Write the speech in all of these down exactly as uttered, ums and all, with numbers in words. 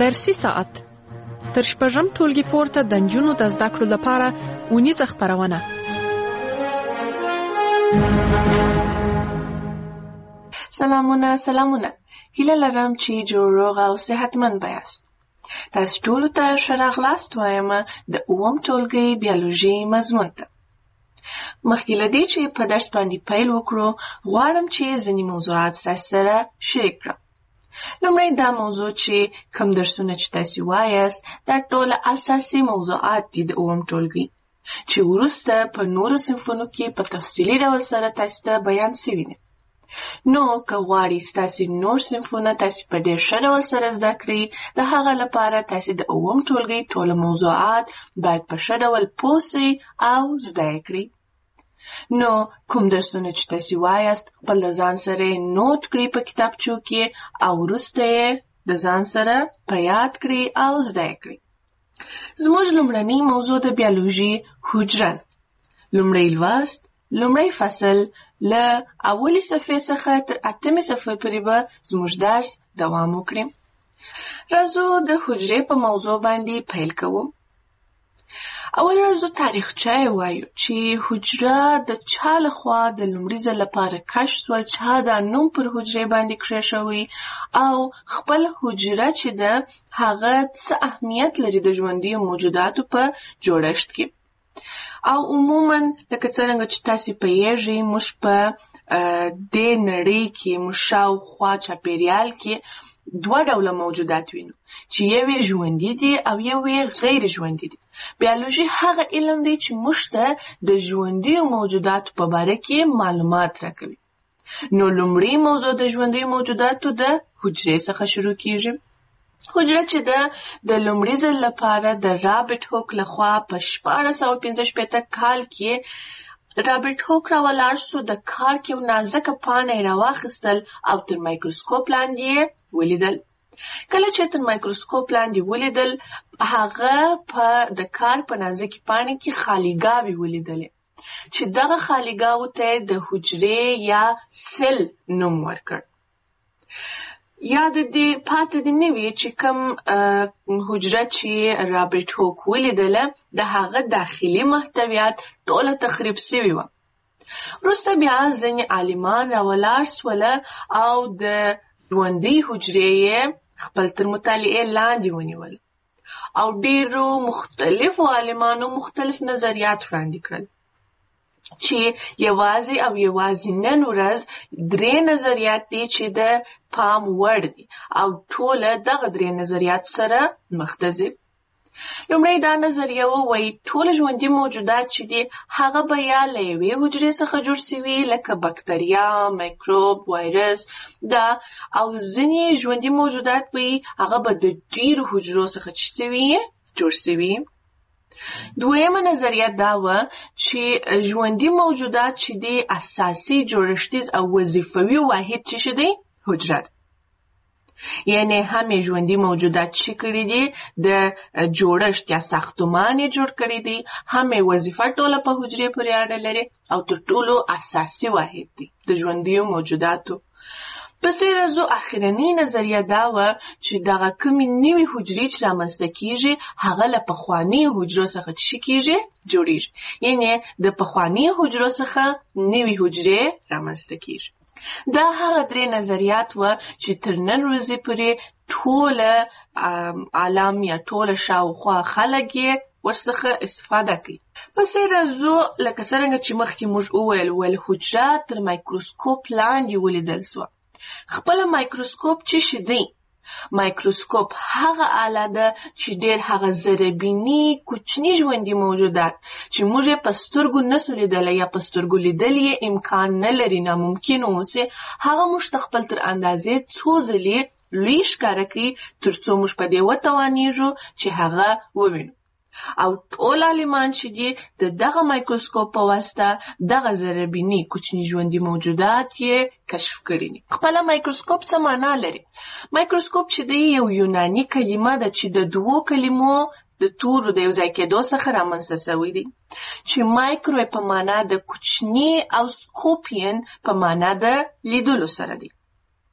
درسي ساعت تر شپږم ټولګي پورته د نجونو د زده کړو لپاره اونیزه خپرونه. سلامونه سلامونه هیله لرم چې جوړ روغ او صحتمند یاست. تاسو ټولو ته ښه راغلاست وایم د اووم ټولګي بیولوژي مضمون ته. مخکې له دې چې په درس باندې پیل وکړو غواړم چې ځینې موضوعات ستاسو سره شریک کړم. لومړی دا موضوع چې کوم درسونه چې تاسو وایاست دا ټول اساسي موضوعات دي د اووم ټولګي چې وروسته په نورو صنفونو کې په تفصیلي ډول سره تاسو ته بیان شوي دي. نو که غواړئ ستاسو نور صنفونه تاسو په ډېر ښه ډول سره زده کړئ د هغه لپاره تاسو د اووم ټولګي ټول موضوعات باید په ښه ډول پوه سئ او زده یې کړئ. نو کوم درسونه چې تاسو وایاست خپل د ځان سره نوٹ کړئ په کتابچو کې او وروسته یې د ځان سره په یاد کړئ او زده یې کړئ. زموږ لومړنی موضوع د بیولوژي حجره ده. لومړی لوست لومړی فصل له اولې صفحې څخه تر اتمې صفحې پورې به زموږ درس دوام وکړي. راځو د حجرې په موضوع باندې پیل کوو. اول راځو تاریخچه وایو چې حجره د چا لخوا د لومړي ځل لپاره کشف شول، چا دا نوم پر حجرې باندې کېښوی او خپل حجره چې ده هغه څه اهمیت لري د ژوندیو موجوداتو په جوړښت کې. او عموما لکه څرنګه چې تاسو پوهیږئ موږ په دې نړۍ کې موږ شاوخوا چاپیریال کې دوه ډوله موجودات وینو چې یو یې ژوندي دي او یو یې غیر ژوندي دي. بیولوژي هغه علم دی چې موږ ته د ژوندیو موجوداتو په باره کې معلومات راکوي. نو لومړی موضوع د ژوندیو موجوداتو د حجرې څخه شروع کیږي. حجره چې ده د لومړي ځل لپاره د رابرټ هوک لخوا په شپاړس سوه پنځه شپېته کال کې رابرټ هوک راولاړ شو. د کارک یو نازکه پاڼه یې راواخیستل او تر مایکروسکوپ لاندې یې ولیدل. کله چې تر مایکروسکوپ لاندې ولیدل هغه په د کارک په نازکې پاڼې کې خالیګاوې ولیدلې چې دغه خالیګاوو ته د حجرې یا سل نوم ورکړ. یاد دې پاتې دې نه وي چې کوم حجره چې رابرټ هوک ولیدله د هغه داخلي محتویات ټوله تخریب سوي وه. وروسته بیا ځینې عالمان راولاړ سوله او د ژوندۍ حجرې یې خپل تر مطالعې لاندې ونیول او ډېرو مختلفو عالمانو مختلف نظریات وړاندې کړل چې یوازې او یوازې نن ورځ درې نظریات دي چې د پام وړ دي او ټوله دغه درې نظریات سره مخ ته ځي. لومړی دا نظریه وایي ټول ژوندي موجودات چې دي هغه به یا له یوې حجرې څخه جوړ سوي لکه بکتریا، میکروب، وایرس دا او ځینې ژوندي موجودات وایي هغه به د ډېرو حجرو څخه چې سوي جوړ سوي. دویمه نظریه دا وه چې ژوندي موجودات چې دي اساسي جوړښتیز او وظیفوي واحد چې دی حجره ده. یعنی هم ژوندي موجودات چې کړي دي د جوړښت یا ساختمان یې جوړ کړي دي، هم وظیفه ټوله په حجرې پورې اړه لري او تر ټولو اساسي واحد دي د ژوندیو موجوداتو. پسې راځو اخرنۍ نظریه دا وه چې دغه کومې نوې حجرې چې رامنځته کیږي هغه له پخوانیو حجرو څخه څه کیږي جوړیږي. یعنی د پخوانیو حجرو څخه نوې حجرې رامنځته کیږي. دا هغه درې نظریات وه چې تر نن ورځې پورې ټوله عالم یا ټوله شاوخوا خلک یې ورڅخه استفاده کوي. پسې راځو لکه څرنګه چې مخکې موږ وویل ول حجره تر مایکروسکوپ لاندې ولیدل سوه. خپله مایکروسکوپ څه شی دی؟ مایکروسکوپ هغه آله ده چې ډېر هغه ذرهبیني کوچني ژوندي موجودات چې موږ یې په سترګو نسو لیدلی یا په سترګو لیدل یې امکان نه لري، ناممکن اوسي، هغه موږ ته خپل تر اندازې څو ځلې لوی ښکاره کوي تر څو موږ په دې وتوانیږو چې هغه ووینو. او ټول عالمان چې دي د دغه مایکروسکوپ په واسطه دغه ذرهبیني کوچني ژوندي موجودات یې کشف کړي دي. خپله مایکروسکوپ څه معنا لري؟ مایکروسکوپ چې دی یو یوناني کلمه ده چې د دوو کلمو د تورو د یو ځای کېدو څخه رامنځته سوی دی چې مایکرو په معنا د کوچني او سکوپین په معنا د لیدلو سره دی.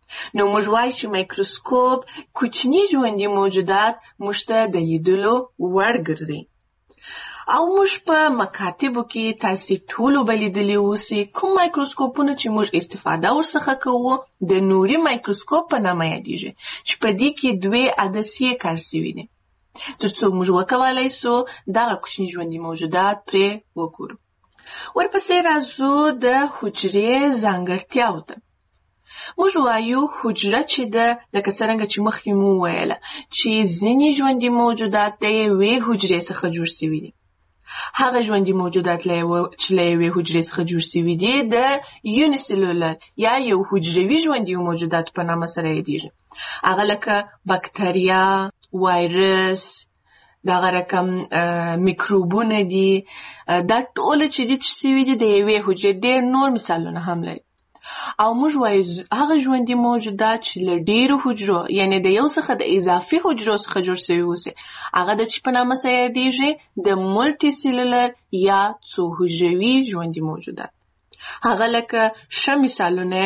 نو موږ وایو چې مایکروسکوپ کوچني ژوندي موجودات موږ ته د لیدلو وړ ګرځي. او موږ په مکاتبو کې تاسې ټولو به لیدلي اوسئ کوم مایکروسکوپونه چې موږ استفاده ورڅخه کوو د نوري مایکروسکوپ په نامه یادیږي چې په دې کې دوې عدسیې کار سوي دي تر څو موږ وکولای سو دغه کوچني ژوندي موجودات پرې وګورو. ورپسې راځو د حجرې ځانګړتیاو ته. موږ وایو حجره چې ده لکه څرنګه چې مخکې مو وویله چې ځینې ژوندي موجودات د یوې حجرې څخه جوړ سوي دي. هغه ژوندي موجودات چې له یوې حجرې څخه جوړ سوي دي د یونیسلولر یا یو حجروي ژوندي موجودات په نامه سره یادیږي. هغه لکه بکتریا، وایرس، دغه رقم میکروبونه دي. دا ټول چې دي چې سوي دي د یوې حجرې. ډېر نور مثالونه هم لري. او موږ وایو هغه ژوندي موجودات چې له ډېرو حجرو یعنې د یو څخه د اضافي حجرو څخه جوړ سوي اوسي هغه د چې په نامه سره یادیږي د مولټي سیلولر یا څو حجروي ژوندي موجودات. هغه لکه ښه مثالونه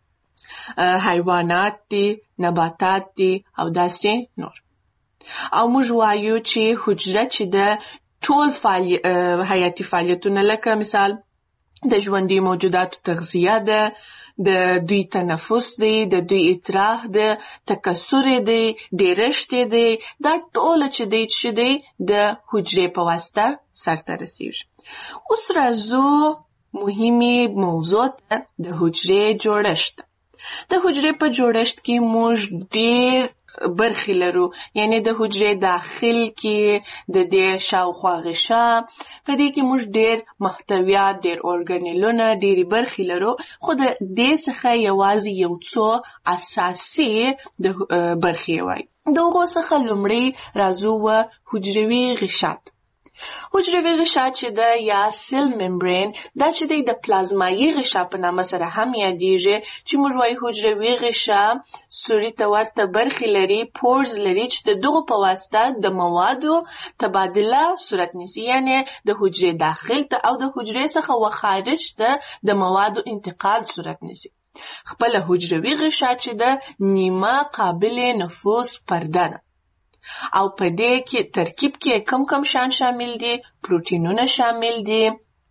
حیوانات دي، نباتات دي او داسې نور. او موږ وایو چې حجره چې د ټول فعالی... حیاتي فعالیتونه لکه مثال د ژوندي موجوداتو تغذیه ده، د دوی تنفس دی، د دوی اطراح ده، تکثر دی، ډیرشت دی. دا ټول چې دی چې دی د حجرې په واسطه سرته رسیږي. اوس راځو مهمې موضوع ته د حجرې جوړښت. د حجرې په جوړښت کې موږ ډیر برخې لرو، یعنی د حجرې داخل کې د دې شاوخوا غشا په دې کې موږ ډیر محتویات، ډیر اورګانیلونه، ډیرې برخې لرو، خو د دې څخه یوازې یو څو اساسي د برخې وایي. د هغو څخه لومړی راځو و حجروي غشات. حجروي غشا چې ده یا سیل ممبرین دا چې دی د پلازمایي غشا په نامه سره هم یادیږي چې موږ وایو حجروي غشا سوري ته ورته برخې لري، پورز لري چې د دغو په واسطه د موادو تبادله صورت نیسي، یعنی د حجرې داخل ته او د حجرې څخه و خارج ته د موادو انتقال صورت نیسي. خپله حجروي غشا چې ده نیمه قابل نفوذ پرده ده او په دې کې ترکیب کې کم کم شان شامل دي، پروتینونه شامل دي،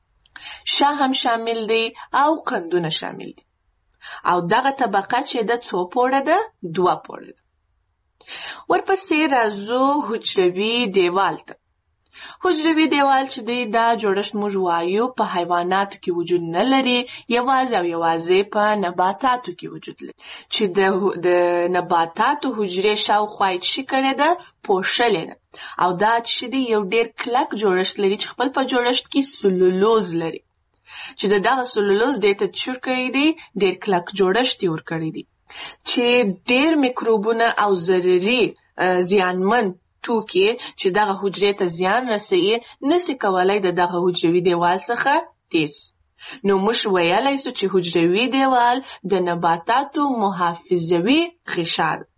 شا هم شامل دي او قندونه شامل دي. او دغه طبقه چې د څو پوړه ده؟ دوه پوړه ده. ورپسې راځو حجروي دیوال ته. حجروي دیوال چې دی دا جوړښت موږ وایو په حیواناتو کې وجود نه لري، یوازې او یوازې په نباتاتو کې وجود لري چې د د نباتاتو حجرې شاوخوا یې څه کړې ده؟ پوښلې ده. او دا چې دی یو ډېر کلک جوړښت لري چې خپل په جوړښت کې سلولوز لري چې د دغه سلولوز دې ته څه کړی دی؟ ډېر کلک جوړښت یې ورکړی دی چې ډېر میکروبونه او ضرري زیانمن توکي چې دغه حجرې ته زیان رسوي نسي کولای د دغه حجروي دیوال څخه تیر. نو موږ ویلی سو چې حجروي دیوال د نباتاتو محافظوي غشا ده.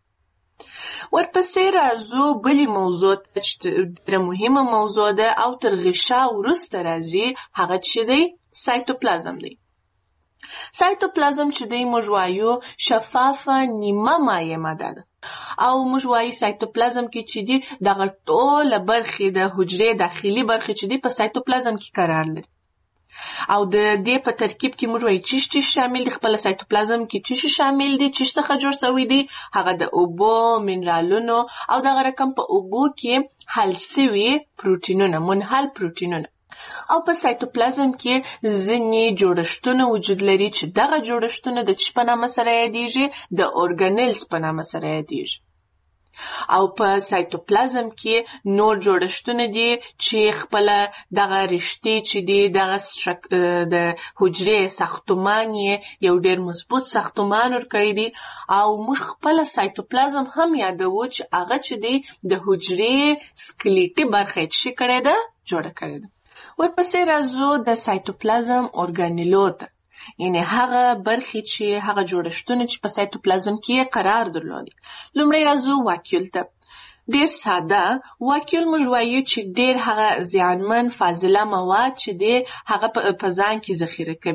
ورپسې راځو بلې موضوع ته چې ډېره مهمه موضوع ده او تر غشا وروسته راځي، هغه چې دی سایتوپلازم دی. سایتوپلازم چې دی موږ وایو شفافه نیمه مایع ماده ده او موږ وایو سایتوپلازم کې چې دی دغه ټوله برخې د حجرې داخلي برخې چې دی په سایتوپلازم کې قرار لري. او د دې په ترکیب کې موږ وایو چیش چیش شامل دي. خپل سایتوپلازم کې چیش شامل دي، چیش څخه جوړ شوی دی، هغه د اوبو، منرالونو او دغه رقم په اوبو کې حل شوي پروتینونه، منحل پروتینونه. او په سایتوپلازم کې ځینې جوړښتونه وجود لري چې دغه جوړښتونه د څه په نامه سره یادیږي؟ د اورګانیلز په نامه سره یادیږي. او په سایتوپلازم کې نور جوړښتونه دي چې خپله دغه رشتې چې دي دغه د حجرې ساختمان یې یو ډېر مضبوط ساختمان ورکړی دی. او موږ خپله سایتوپلازم هم یادوو چې هغه چې دی د حجرې سکلیټي برخه یې څه کړې ده؟ جوړه کړې ده. ورپسې راځو د سایتوپلازم اورګانیلو ته، یعنی هغه برخې چې هغه جوړښتونه چې په سایتوپلازم کې قرار درلودي. لومړی راځو واکیول ته. ډېر ساده واکیول موږ وایو چې ډېر هغه زیانمن فاضله مواد چې دی هغه په ځان کې ذخیره کوي.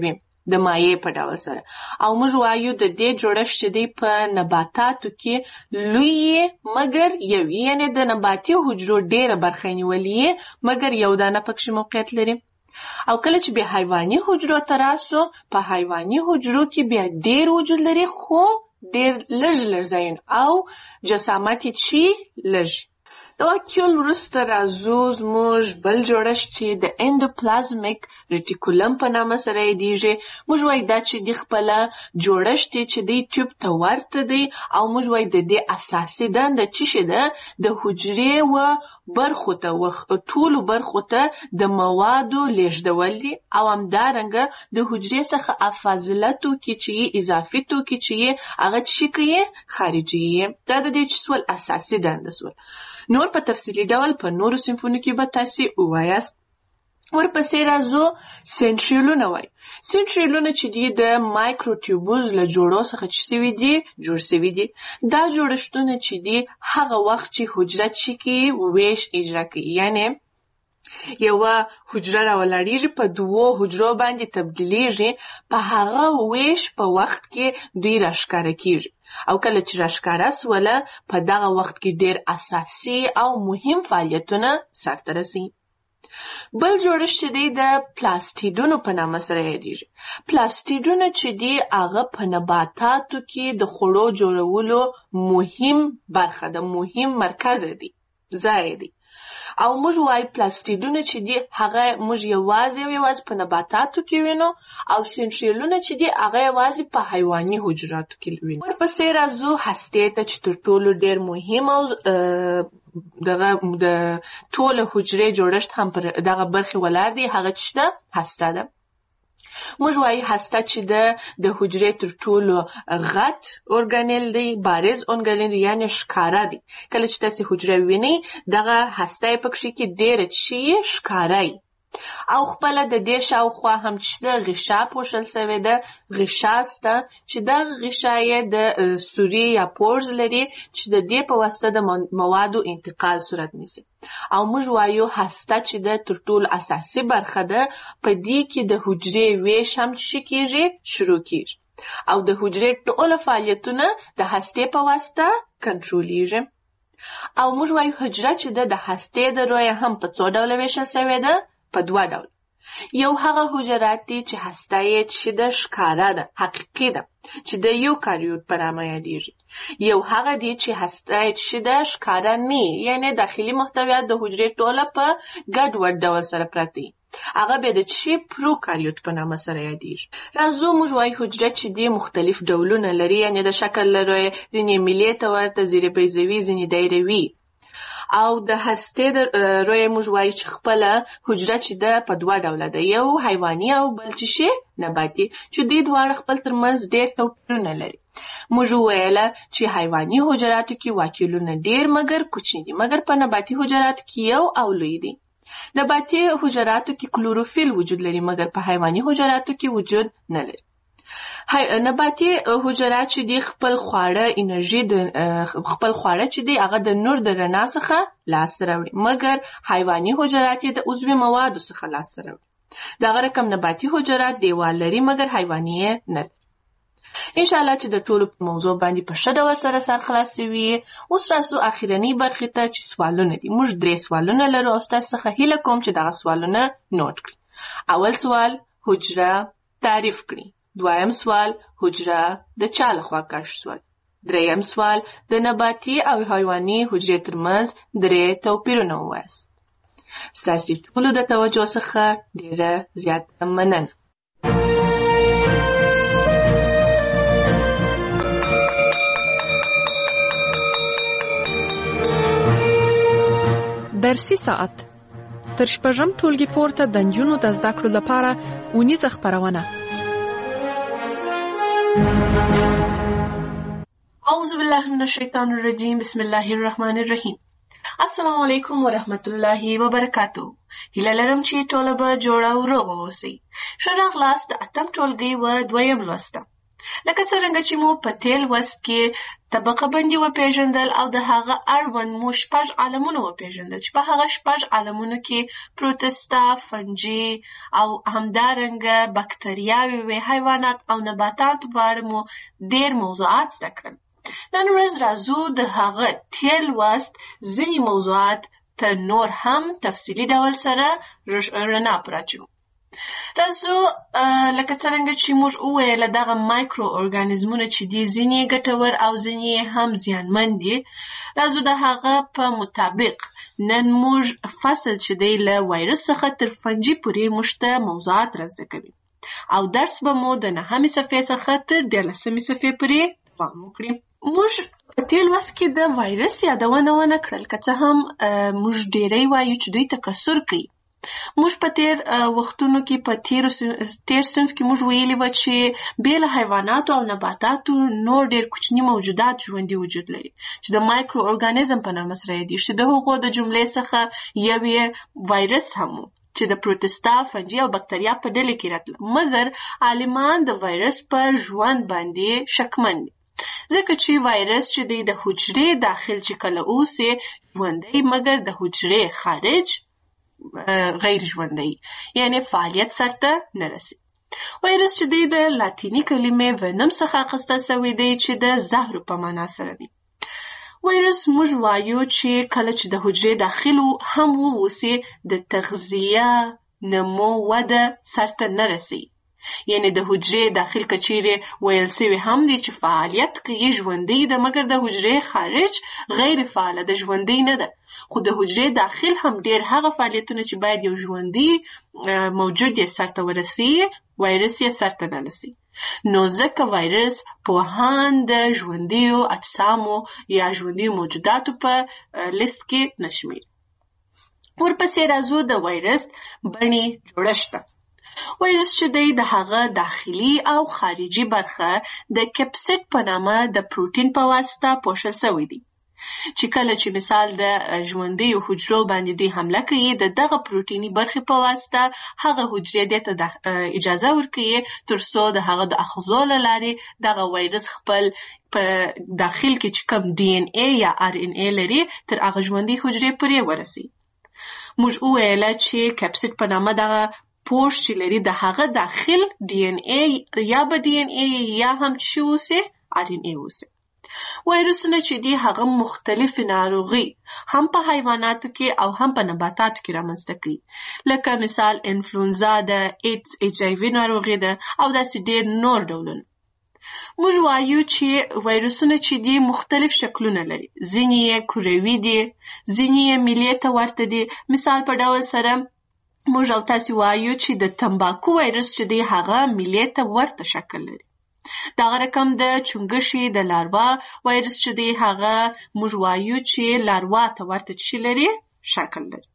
د مایع په ډول سره. او موږ وایو د دې جوړښت چې دی په نباتاتو کې لوی مګر یو، یعنې د نباتي حجرو ډېره برخه نیولې مګر یو دانه پکښې موقعیت لري. او کله چې بیا حیواني حجرو ته راسو، په حیواني حجرو کې بیا ډېر وجود لري خو ډېر لږ لږ ځایونه او جسامت یې چې لږ. د واکیول وروسته راځو زموږ بل جوړښت چې د اندوپلازمیک ریټیکولم په نامه سره یادیږي. موږ وایو دا چې د خپله جوړښت یې چې دی ټیوب ته ورته دی او موږ وایو د دې اساسي دنده چې شي ده د حجرې و برخو ته ټولو برخو ته د موادو لیږدول دي او همدارنګه د حجرې څخه افاضله توکي چې یې اضافي توکي چې یې هغه چې شي کوي خارجي یې. دا د دې چې سول اساسي دنده سول. نور په تفصیلي ډول په نورو صنفونو کې به تاسې ووایاست. ورپسې راځو سنټریولونه وایي. سنټریولونه چې دي د مایکروټیوبوز له جوړو څخه چې سوي دي جوړ سوي دي. دا جوړښتونه چې دي هغه وخت چې حجره چې کوي ویش اجرا کوي، یعنې یوه حجره راولاړیږي په دوو حجرو باندې تبدیلیږي، په هغه ویش په وخت کې دوی راښکاره کیږي او کله چې راښکاره سوله په دغه وخت کې ډېر اساسي او مهم فعالیتونه سرته رسي. بل جوړښت چې دی د پلاستیډونو په نامه سره یادیږي. پلاستیډونه چې دی هغه په نباتاتو کې د خوړو جوړولو مهم برخه ده، مهم مرکز دی، ځای دی. او موږ وایو پلاستیډونه چې دي هغه موږ یوازې او یوازې په نباتاتو کې وینو او سنټریولونه چې دي هغه یوازې په حیواني حجراتو کې وینو. ورپسې راځو هستې ته چې تر ټولو ډېر مهم او دغه د ټوله حجرې جوړښت هم پر دغه برخې ولاړ دی، هغه چې ده هسته ده. موږ وایو هسته چې ده د حجرې تر ټولو غټ ارګانیل دی، بارز ارګانیل یعنې ښکاره دی. کله چې تاسې حجره وینئ دغه هسته یې پکښې کې ډېره چې یې ښکاره یي. او خپله د دې شاوخوا هم چې ده غشا پوښل سوې ده، غشا سته چې دغه غشا یې د سوري یا پورز لري چې د دې په واسطه د موادو انتقال صورت نیسي. او موږ وایو هسته چې ده تر ټولو اساسي برخه ده، په دې کې د حجرې ویش هم چې کېږي شروع کېږي او د حجرې ټوله فعالیتونه د هستې په واسطه کنټرولېږي. او موږ وایو حجره چې ده د هستې د رویه هم په څو ډوله ویشل سوې ده، په دوه ډول. یو هغه حجرات دي چې هسته یې چې ده ښکاره ده، حقیقي ده، چې د یوکاریوت په نامه یادیږي. یو هغه دي چې هسته یې چې ده ښکاره نه وي، یعنې داخلي محتویات د حجرې ټوله په ګډوډ ډول سره پراته وي، هغه بیا د چې پروکاریوت په نامه سره یادیږي. راځو موږ وایو حجره چې دي مختلف ډولونه لري، یعنې د شکل له رویې ځینې میلې ته ورته، ځینې بیضوي، ځینې دایروي. او د هستې د رویې موږ وایو چې خپله حجره چې ده په دوه ډوله ده، یو حیواني او بل چې شي نباتي، چې دوی دواړه خپل ترمنځ ډېر توپیرونه لري. موږ وویله چې حیواني حجراتو کې واکیولونه ډېر مګر کوچني دي، مګر په نباتي حجراتو کې یو او لوی دي. نباتي حجراتو کې کلوروفیل وجود لري مګر په حیواني حجراتو کې وجود نه لري. نباتي حجرات چې دي خپل خواړه انرژي د خپل خواړه چې دي هغه د نور د رڼا څخه لاسته راوړي، مګر حیواني حجرات یې د عضوي موادو څخه لاسته راوړي. دغه رقم نباتي حجرات دیوال لري مګر حیواني یې نه لري. انشاءالله چې د ټولو په موضوع باندې په ښه ډول سره سر خلاصوي. اوس راسو اخرنۍ برخې ته چې سوالونه دي. موږ درې سوالونه لرو او ستاسو څخه هیله کوم چې دغه سوالونه نوټ کړئ. اول سوال حجره تعریف کړئ. دویم سوال حجره د چا لخوا کشف شول. دریم سوال د نباتي او حیواني حجرې ترمنځ درې توپیرونه ووایاست. ستاسو ټولو د توجه څخه ډېره زیاته مننه. درسي ساعت تر شپږم ټولګي پورته د نجونو د زده کړو لپاره اونیزه خپرونه. اعوذ بالله من الشیطان الرجیم، بسم الله الرحمن الرحیم. السلام علیکم ورحمت الله وبرکاتو. هیله لرم چې ټوله به جوړه او روغه اوسئ. ښه راغلاست د اتم ټولګي و دویم لوسته. لکه څرنګه چې مو په تېر لوست کې طبقه بندي وپېژندل او د هغه اړوند مو شپږ عالمونه وپېژندل چې په هغه شپږ عالمونو کې پروتستا، فنجي او همدارنګه بکتریاوې وې، حیوانات او نباتات په اړه مو ډېر موضوعات زده کړل. نن ورځ راځو د هغه تېر لوست ځینې موضوعات ته نور هم تفصیلي ډول سره رڼا پراچو. راځو لکه څرنګه چې موږ وویل دغه مایکرو ارګانیزمونه چې دي ځینې ګټور او ځینې هم زیانمن دي. راځو د هغه په مطابق نن موږ فصل چې دی له وایرس څخه تر فنجي پورې موږ ته موضوعات را زده کوي او درس به مو د نهمې صفحې څخه تر دیارلسمې صفحې پورې دوام وکړي. موږ په تېر لوست کې د وایرس یادونه ونه کړل، که څه هم موږ ډېری وایو چې دوی تکثر کوي. موږ په تیر وختونو کې په تیر تیر صنف کې موږ ویلي و چې بې له حیواناتو او نباتاتو نور ډېر کوچني موجودات ژوندي وجود لري چې د مایکرو ارګانیزم په نامه سره یادېږي، چې د هغو د جملې څخه یو یې وایرس هم و چې د پروتستا، فنجي او بکتریا په ډلې کې راتله. مګر عالمان د وایرس په ژوند باندې شکمن دي ځکه چې وایرس چې دی د حجرې داخل چې کله اوسي ژوندی، مګر د حجرې خارج غیر ژوندی، یعنی فعالیت سرته نه رسي. وایرس چې دی د لاتینی کلمې ونم څخه اخیستل شوی دی چې د زهرو په معنا سره دی. وایرس موږ وایو چې کله چې د حجرې داخل هم واوسي د تغذیه، نمو، وده سرته نه رسي. یعنی د حجرې داخل کچیرې ویل سوی هم دی چې فعالیت کوي، ژوندی ده، مګر د حجرې خارج غیر فعاله ده، ژوندی نه ده. خو د حجرې داخل هم ډېر هغه فعالیتونه چې باید یو ژوندی موجود یې سرته ورسي، وایرس یې سرته نه رسي. نو ځکه وایرس پوهان د ژوندیو اجسامو یا ژوندیو موجوداتو په لیست کې نه شمېري. ورپسې راځو د وایرس بڼې جوړښت. وایرس چې دی د هغه داخلي او خارجي برخه د کپسید په نامه د پروتین په واسطه پوښل شوی دی چې کله چې مثال د ژوندیو حجرو باندې دوی حمله کوي، د دغه پروتیني برخې په واسطه هغه حجرې دې ته اجازه ورکوي تر څو د هغه د آخذو له لارې دغه وایرس خپل په داخل کې چې کوم ډي ان ای یا ار ان ای لري تر هغه ژوندۍ حجرې پورې ورسي. موږ وویل چې کپسید په نامه دغه پوښ چې لري د هغه داخل ډي ان ای یا به ډي ان ای یا هم چې اوسي ار ان ای اوسي. وایرسونه چې دي هغه مختلف ناروغي هم په حیواناتو کې او هم په نباتاتو کې رامنځته کوي، لکه مثال انفلونزا ده، ایډز ایچ آی وي ناروغي ده او داسې ډېر نور ډولونه. موږ وایو چې وایرسونه چې دي مختلف شکلونه لري، ځینې یې کروي دي، ځینې یې میلې ته ورته دي. مثال په ډول سره موږ او تاسې وایو چې د تمباکو وایرس چې دی هغه میلې ته ورته شکل لري. دغه رقم د چونګښې د لاروا وایرس چې دی هغه موږ وایو چې لاروا ته ورته څه لري، شکل لري.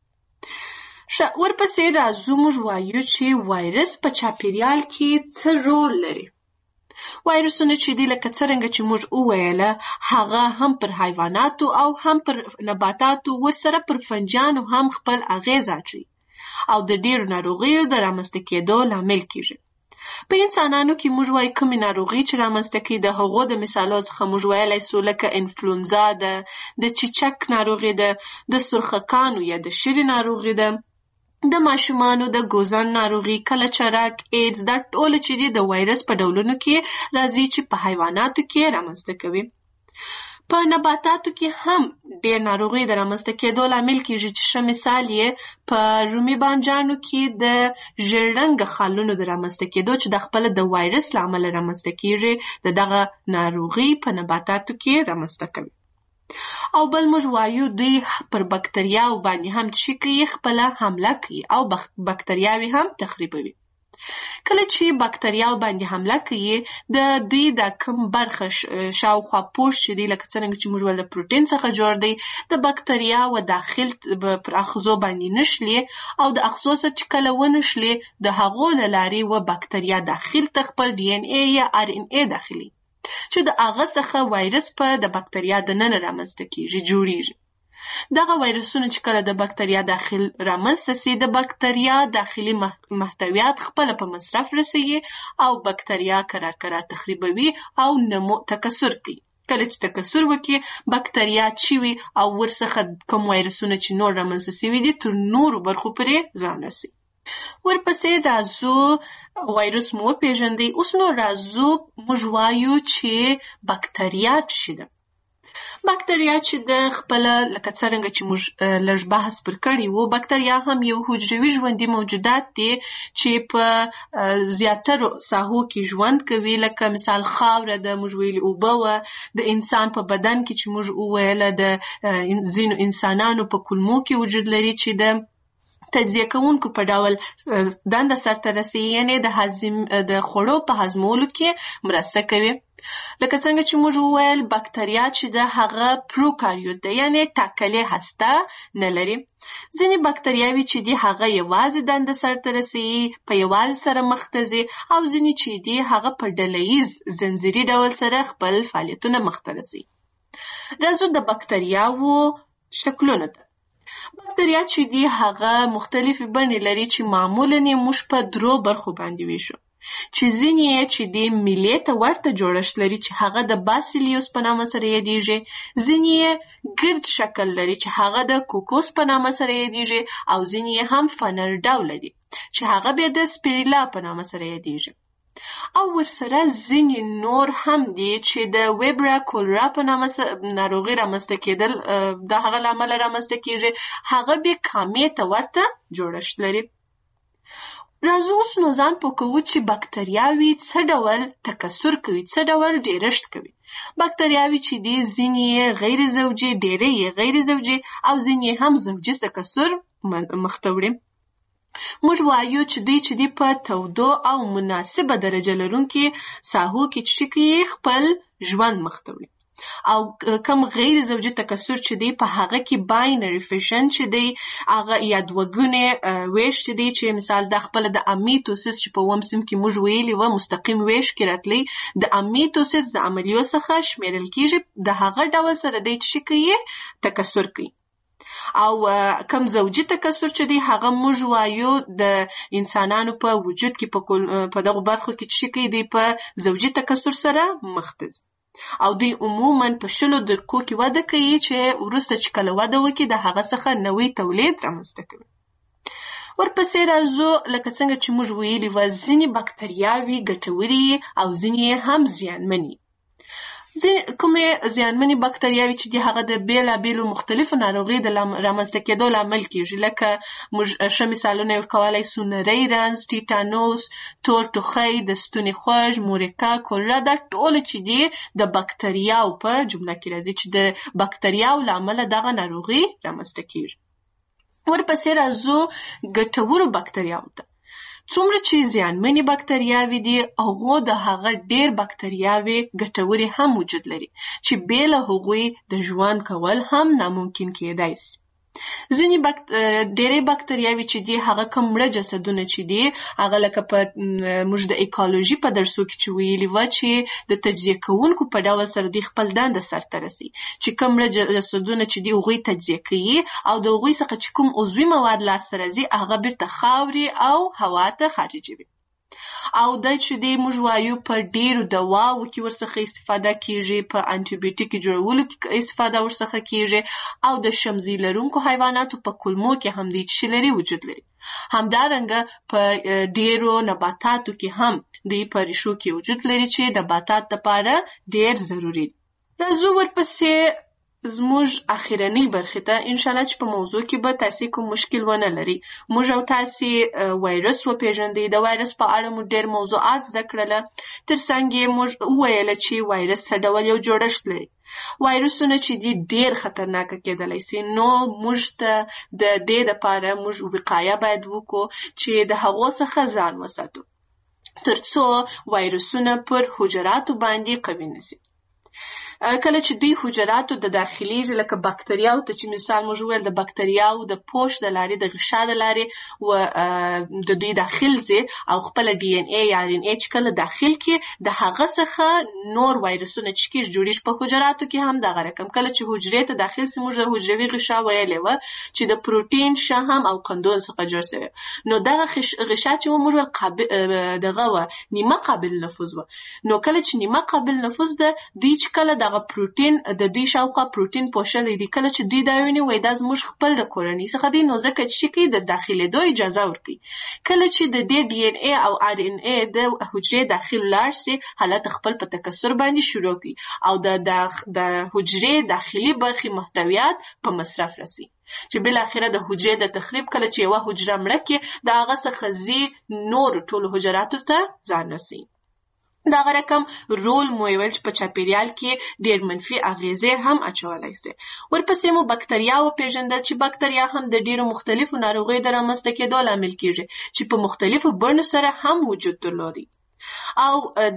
ورپسې راځو موږ وایو چې وایرس په چاپیریال کې څه رول لري. وایرسونه چې دی لکه څرنګه چې موږ وویله هغه هم پر حیواناتو او هم پر نباتاتو ورسره پر فنجانو هم خپل اغیز اچوي او د ډېرو ناروغیو د رامنځته کېدو لامل کیږي. په انسانانو کې موږ وایو کومې ناروغي چې رامنځته کوي، د هغو د مثالو څخه موږ ویلی سو لکه انفلونزا ده، د چیچک ناروغي ده، د سرخکانو یا د شري ناروغي ده، د ماشومانو د ګوزن ناروغي، کلچرک، ایډز، دا ټول چې دي د وایرس په ډولونو کې راځي چې په حیواناتو کې رامنځته کوي. په نباتاتو کې هم ډېر ناروغي د رامنځته کېدو لامل کېږي چې ښه مثال یې په رومي بانجانو کې د ژېړ رنګه خالونو د رامنځته کېدو چې د خپله د وایرس له امله رامنځته کېږي د دغه ناروغي په نباتاتو کې رامنځته کوي. او بل موږ وایو دوی پر بکتریاو باندې هم چې کوي خپله حمله کوي او بکتریاوې هم تخریبوي. کله چې بکتریاو باندې حمله کوي د دوی د کوم برخه شاوخوا پوښ چې دی لکه څرنګه چې موږ ویل د پروټین څخه جوړ دی، د بکتریاو داخل پر آخذو باندې نشلي او د آخذو څخه چې کله ونشلي د هغو له لارې و بکتریا داخل ته خپل ډي ان ای یا ار ان ای داخلي چې د هغه څخه وایرس په د بکتریا د ننه رامنځته کېږي، جوړیږي. دغه وایرسونه چې کله د بکتریا داخل رامنځته سي، د بکتریا داخلي محتویات خپله په مصرف رسوي او بکتریا کرار کرار تخریبوي او نمو تکثر کوي. کله چې تکثر وکړي، بکتریا چې وي او ورڅخه کوم وایرسونه چې نور رامنځته سوي دي تر نورو برخو پورې ځان رسوي. ورپسې راځو وایرس مو وپېژندئ. اوس نو راځو موږ وایو چې بکتریا څه ده. بکتریا چې د خپله لکه څرنګه چې موږ لږ بحث پر کړی وو، بکتریا هم یو حجروي ژوندي موجودات دي چې په زیاترو ساحو کې ژوند کوي، لکه مثال خاوره ده، موږ ویلي اوبه وه، د انسان په بدن کې چې موږ وویله د ځینو انسانانو په کولمو کې وجود لري چې د تجزیه کوونکو په ډول دنده سرته رسوي، یعنې د هضم د خوړو په هضمولو کې مرسته کوي. لکه څنګه چې موږ وویل بکتریا چې د هغه پروکاریوت ده، یعنې ټاکلې هسته نه لري. ځینې بکتریاوې چې دي هغه یوازې دنده سرته رسوي، په یوازې سره مخ ته ځي، او ځینې چې دي هغه په ډلهییز زنځیري ډول سره خپل فعالیتونه مخ ته رسوي. راځو د بکتریاوو شکلونو ته. بکتریا چې دي هغه مختلفې بڼې لري چې معمولاً یې موږ په درو برخو باندې ویشو، چې ځینې یې چې دي میلې ته ورته جوړښت لري چې هغه د باسیلیوس په نامه سره یادیږي، ځینې یې ګرد شکل لري چې هغه د کوکوس په نامه سره یادیږي، او ځینې یې هم فنر ډوله دي چې هغه بیا د سپیریلا په نامه سره یادیږي. او ورسره ځینې نور هم دي چې د ویبرا کولرا په نامه ناروغي رامنځته کېدل د هغه له امله رامنځته کېږي، هغه بیا کامې ته ورته جوړښت لري. راځو اوس نو ځان پوه کوو چې بکتریاوې څه ډول تکثر کوي، څه ډول ډېرښت کوي. بکتریاوې چې دي ځینې یې غیر زوجي، ډېری یې غیر زوجي، او ځینې هم زوجي تکثر مخ ته وړي. موږ وایو چې دوی چې دي په تودو او مناسبه درجه لرونکي ساحو کې چې کوي خپل ژوند مخ ته وړي، او کم غیر زوجي تکثر چې دی په هغه کې باینري فیشن چې دی هغه یا دوهګونې ویش چې دی چې مثال د خپله د امیتوسیس چې په اووم صنف کې موږ ویلي وه مستقیم ویش کې راتلی، د امیتوسیس د عملیو څخه شمیرل کېږي، د هغه ډول سره دی چې کوي تکثر کوي. او کم زوجي تکثر چې دی هغه موږ وایو د انسانانو په وجود کې په دغو برخو کې چې کوي دی په زوجي تکثر سره مخ ته ځي، او دوی عموماً په شلو دقیقو کې وده کوي چې وروسته چې کله وده وکړي د هغه څخه نوی تولید رامنځته کوي. ورپسې راځو لکه څنګه چې موږ ویلي وه ځینې بکتریاوې ګټورې او ځینې هم زیانمنې. کومې زیانمنې بکتریاوې چې دي هغه د بېلابېلو مختلفو ناروغیو د رامنځته کېدو لامل کېږي، لکه موږ ښه مثالونه یې ورکولی سو نری رنځ، ټیټانوس، تور ټوخی، د ستوني خوږ، مورکه، کولرا، دا ټوله چې دي د بکتریاو په جمله کې راځي چې د بکتریاو له امله دغه ناروغي رامنځته کېږي. ورپسې راځو ګټورو بکتریاوو ته. څومره چې زیانمنې بکتریاوې دي هغو د هغه ډېر بکتریاوې ګټورې هم وجود لري چې بې له هغوی د ژوند کول هم ناممکن کېدای سي. ځینې بکت... ډېرې بکتریاوې چې دي هغه کوم مړه جسدونه چې دي هغه لکه په موږ د ایکالوژي په درسو کې چې ویلي وه چې د تجزیه کوونکو په ډول سره دوی خپل دنده سرته رسي، چې کوم مړه جسدونه چې دي هغوی تجزیه کوي او د هغوی څخه چې کوم عضوي مواد لاسته راځي هغه بیرته خاورې او هوا ته خارجوي. او دا چې دی موږ وایو په ډېرو دواو کې ورڅخه استفاده کېږي، په انټیبیوټیک جوړولو کې استفاده ورڅخه کېږي، او د شمزي لرونکو حیواناتو په کولمو کې هم دی چې لري وجود لري. همدارنګه په ډېرو نباتاتو کې هم دی په ریښو کې وجود لري چې د نباتات لپاره ډېر ضروري دي. راځو ورپسې زموږ اخیرنۍ برخې ته، انشاءالله چې په موضوع کې به تاسې کوم مشکل ونه لري. موږ او تاسې وایرس وپېژندئ، د وایرس په اړه مو ډېر موضوعات زده کړله، تر څنګ یې موږ وویله چې وایرس څه ډول یو جوړښت لري. وایرسونه چې دي ډېر خطرناکه کېدلی سي، نو موږ ته د دې دپاره موږ وقایه باید وکړو چې د هغو څخه ځان وساتو تر څو وایرسونه پر حجراتو باندې قوي نسي. کله چې دوی حجراتو د داخليږي لکه بکتریاو ته چې مثال موږ ویل د بکتریاو د پوش د لارې د غشا د لارې و د دوی داخل زی او خپل ډي ان اي یا ار ان اي چې کله داخل کې د هغه څخه نور وایرسونه چې کیږي جوړیږي په حجراتو کې هم دغه رقم کله چې حجرې ته داخل سي موږ د حجروي غشا ویلې و چې د پروتین شهم او قندون څخه جوړ شوی نو دغه غشا چې موږ قابل دغه و نیمه قابل نفوذ و نو کله چې نیمه قابل نفوذ ده دوی چې کله دغه پروتین د دوی شاوخوا پروتین پوښل دي کله چې دوی دا ویني وای دا زموږ خپل د کورنۍ څخه دی نو ځکه چې کی د داخلي دوی اجازه ورکړي کله چې د دې ډي ان اي او ار ان اي د حجرې داخل لاړ سي حالت خپل په تکثر باندې شروع کی او د د حجرې داخلي برخې محتویات په مصرف رسي چې بل اخره د حجرې د تخریب کله چې یو حجره مړه کې د هغه څخه زی نور ټول حجراتو ته ځان رسي دا رقم رول مو ویل چې په چاپیریال کې ډېر منفي اغیزې هم اچولای شي ورپسې مو بکتریا او پیژندل چې بکتریا هم د ډېرو مختلفو ناروغیو د رامنځته کېدو لامل کیږي چې په مختلفو بڼو سره هم وجود درلودي او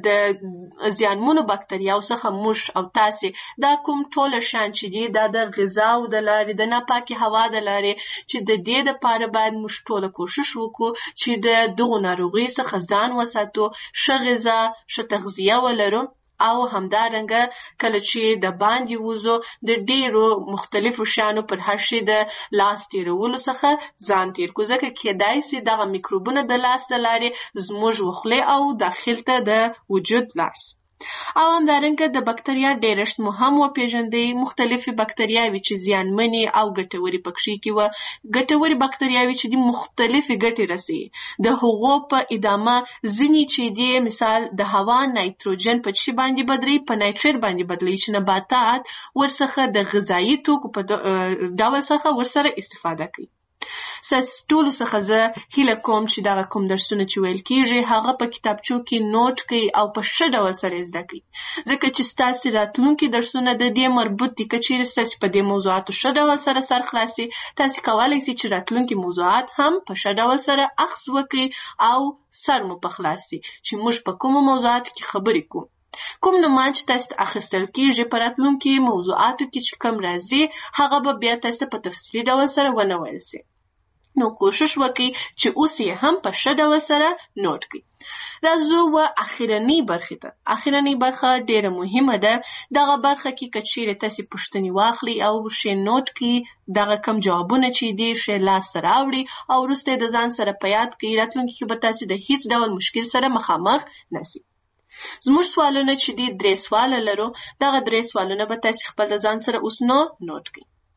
د زیانمنو بکتریاو څخه موږ او تاسو دا کوم ټول شان چې دي دا د غذا او د لارې د ناپاکي هوا د لارې چې د دې لپاره باید موږ ټول کوشش وکړو چې د دغو ناروغیو څخه ځان وساتو ښه غذا ښه تغذیه ولرو او همدارنګه کله چې د باندې وځو د ډیرو مختلفو شانو پر هر شي د لاس تیرولو څخه ځان تیر کو ځکه کېدای سي دغه میکروبونه د لاس د لارې زموږ وخلې او داخل ته د وجود لاس او همدارنګه د بکتریا ډیرشت مهم و پیژندې مختلفي بکتریاوي چې زیانمنې او ګټوري پکښې کې و ګټوري بکتریاوي چې د مختلفي ګټې رسي د هغو په ادامه ځینې چې دي مثال د هوا نایتروجن په چی باندې بدلی په نایتریت باندې بدلی چې نباتات ورڅخه د غذایی توکو په ډول څخه ورسره استفاده کوي ساس ټول څخه زه هیله کوم چې دا کوم درسونه چې ویل کیږي هغه په کتابچو کې نوٹ کړئ او په ښه ډول سره زده کړئ ځکه چې ستاسو راتلونکي درسونه د دې مربوط دي که چیرې ستاسو په دې موضوعاتو ښه ډول سره سر خلاصي تاسو کولی شئ چې راتلونکي موضوعات هم په ښه ډول سره اخذ وکړئ او سر مو په خلاص شي چې موږ په کومو موضوعاتو کې خبرې کوو کوم نومان چې تاسو اخیستل کیږي په راتلونکي موضوعاتو کې چې کوم راځي هغه به بیا تاسو په تفصیلي ډول سره ونه ویل شي نو کوشش وکړئ چې اوس یې هم په ښه ډول سره نوٹ کړئ راځو و اخرنۍ برخې ته اخرنۍ برخه ډیره مهمه ده دغه برخه کې که چیرې تاسو پوښتنې واخلئ او ښې نوٹ کړئ دغه کم جوابونه چې دي ښې لاسته راوړئ او وروسته د ځان سره په یاد کړئ راتلونکي کې به تاسو د هیڅ ډول مشکل سره مخامخ نشئ زموږ سوالونه چې دي درې سواله لرو دغه درې سوالونه به تاسو خپل د ځان سره اوس نو نوٹ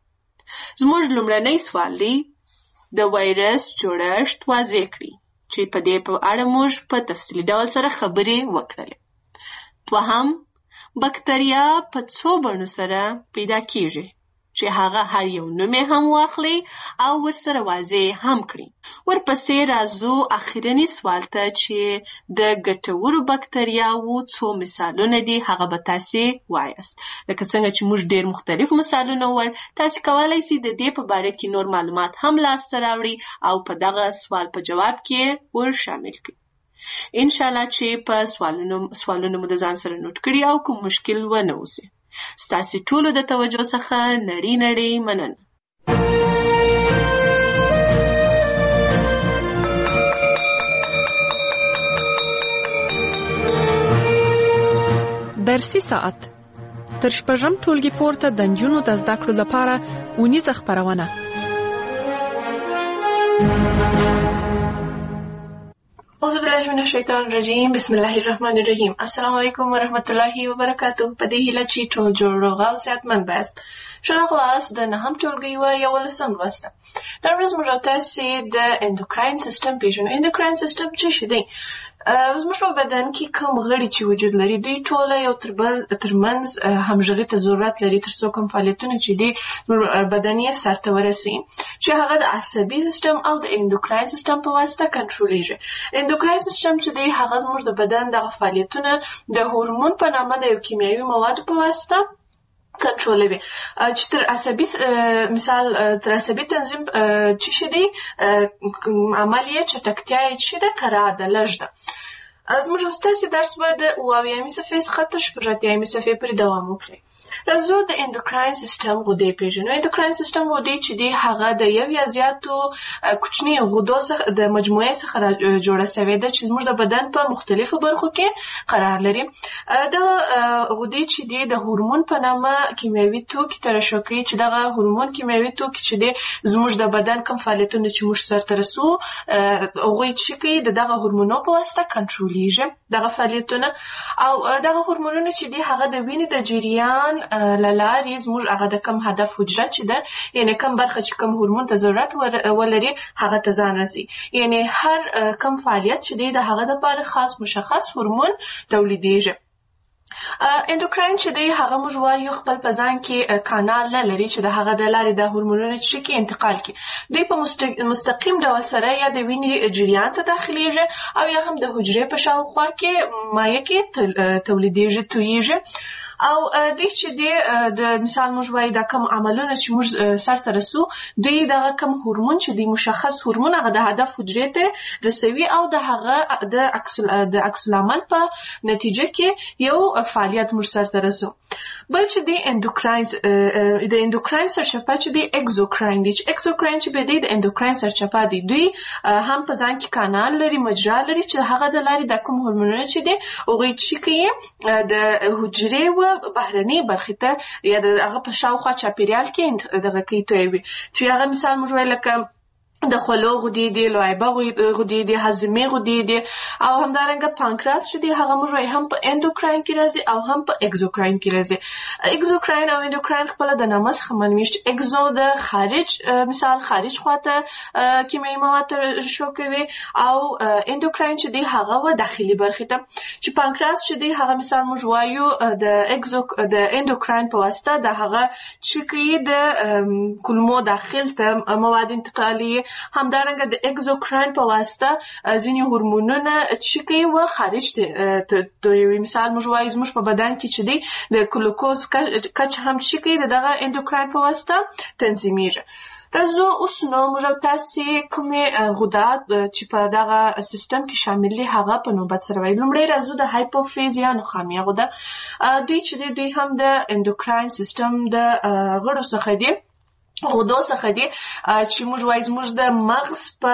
کړئ زموږ لومړنی سوال دی د وایرس جوړښت واضح کړئ چې په دې په اړه موږ په تفصیلي ډول سره خبرې وکړلې دوهم بکتریا په څو بڼو سره پیدا کیږي چې هغه هر یو نوم هم واخلي او ورسره واضح هم کړي ورپسې راځو اخرنی سوال ته چې د ګټورو بکتریاوو څو مثالونه دي هغه به تاسو وایاست لکه څنګه چې موږ ډېر مختلف مثالونه وایو تاسو کولی شئ د دې په باره کې نور معلومات هم لاسته راوړئ او په دغه سوال په جواب کې ور شامل کړئ ان شاء الله چې په سوالونو سوالونو مو د ځان سره نوٹ کړئ او کوم مشکل ونه اوسي ستاسو ټولو د توجه څخه نړۍ نړۍ مننه درسي ساعت تر شپږم ټولګي پورته د نجونو د زده کړو لپاره اونیزه خپرونه اعوذ بالله من الشیطان الرجیم بسم الله الرحمن الرحیم السلام علیکم ورحمت الله وبرکاته په دې هیله چې ټول جوړ روغ او صحتمند یاست ښه راغلاست د نهم ټولګي و یولسم لوست نن ورځ موږ تاسو د اندوکراین سیستم پیژنو اندوکراین سیستم څه شی دی زموږ په بدن کې کوم غړي چې وجود لري دوی ټول یو تر بل ترمنځ همغږي ته ضرورت لري ترڅو کوم فعالیتونه چې دي بدني سرته ورسي چې هغه د عصبي سیستم او د اندوکراین سیستم په واسطه کنټرولېږي اندوکراین سیستم چې دی هغه زموږ د بدن د فعالیتونه د هورمون په نامه د یو کیمیاوي موادو په واسطه کنټرولوي چې تر عصبي مثال تر عصبي تنظیم چې شي دی عملیه چټکتیا یې چې ده قرار ده لږ ده زموږ ستاسو درس به د اووه اویایم صفحې څخه تر شپږ اتیایم صفحې پورې دوام وکړي راځو د اندوکراین سیستم غدې پیژنو. اندوکراین سیستم غدې چې دی هغه د یو یا زیاتو کوچني غدو څخه د مجموعې څخه جوړه شوې ده چې زموږ د بدن په مختلفو برخو کې قرار لري. دا غدې چې دی د هورمون په نامه کیمیاوي توکي ترشح کوي چې دغه هورمون کیمیاوي توکي چې دی زموږ د بدن کوم فعالیتونه چې موږ سرته رسو هغوی چې کوي د دغه هورمونو په واسطه کنټرولېږي دغه فعالیتونه. او دغه هورمونونه چې دی هغه د وینې د جریان للارې زموږ هغه د کم هدف حجره چې ده، یعنی کم برخه چې کم هورمون ته ضرورت ولري هغه ته ځان رسي. یعنی هر کم فعالیت چې دی د هغه دپاره خاص مشخص هورمون تولیدېږي. اندوکراین چې دی هغه موږ وایو خپل په ځان کې کانال نه لري چې د هغه د لارې د هورمونونو چې کې انتقال کړي. دوی په مستقیم ډول سره یا د وینې جریان ته داخلېږي او یا هم د حجرې په شاوخوا کې مایع کې تولیدېږي تویېږي. او دوی چې دی د مثال موږ وایو دا کم عملونه چې موږ سرته رسو دوی دغه کم هورمون چې دی مشخص هورمون هغه د هدف حجرې ته رسوي او د هغه د عکس د عکس العمل په نتیجه کې یو فعالیت موږ سرته رسو. بل چې دی اندوکراین د اندوکراین سرچپه چې دی اکزوکراین دی چې اکزوکراین چې دی د اندوکراین سرچپه دی. دوی هم په ځان کې کانال لري مجرا لري چې هغه د لارې د کوم هورمونونه چې دی هغوی چې کوي د حجرې و بهرنۍ برخې ته یا د هغه په شاوخوا چاپیریال کې دغه کوي تویوي چې هغه مثال موږ وایو لکه د خولو غدې دي، لعابه غدې دي، هاضمې غدې دي او همدارنګه پانکراس چې دی هغه موږ وایو هم په اندوکراین کې راځي او هم په اکزوکراین کې راځي. اکزوکراین او اندوکراین خپله د نامه څخه معلومیږي چې اکزو د خارج مثال خارج خواته کیمیاوي مواد ترشح کوي او اندوکراین چې دی هغه و داخلي برخې ته چې پانکراس چې دی هغه مثال موږ وایو د اکزو د اندوکراین په واسطه د هغه چې کوي د کولمو داخل ته مواد انتقالي. همدارنګه د اکزوکراین په واسطه ځینې هورمونونه چې کوي و خارج ته یو مثال موږ وایو زموږ په بدن کې چې دی د ګلوکوز کچه هم چې کوي د دغه اندوکراین په واسطه تنظیمیږي. راځو اوس نو موږ تاسې کومې غدات چې په دغه سیستم کې شامل دي هغه په نوبت سره وایو. لومړی راځو د هایپوفیز یا نخامیه غده. دوی چې دی دوی هم د اندوکراین سیستم د غړو څخه دي غدو څخه دي چې موږ وایو زموږ د مغز په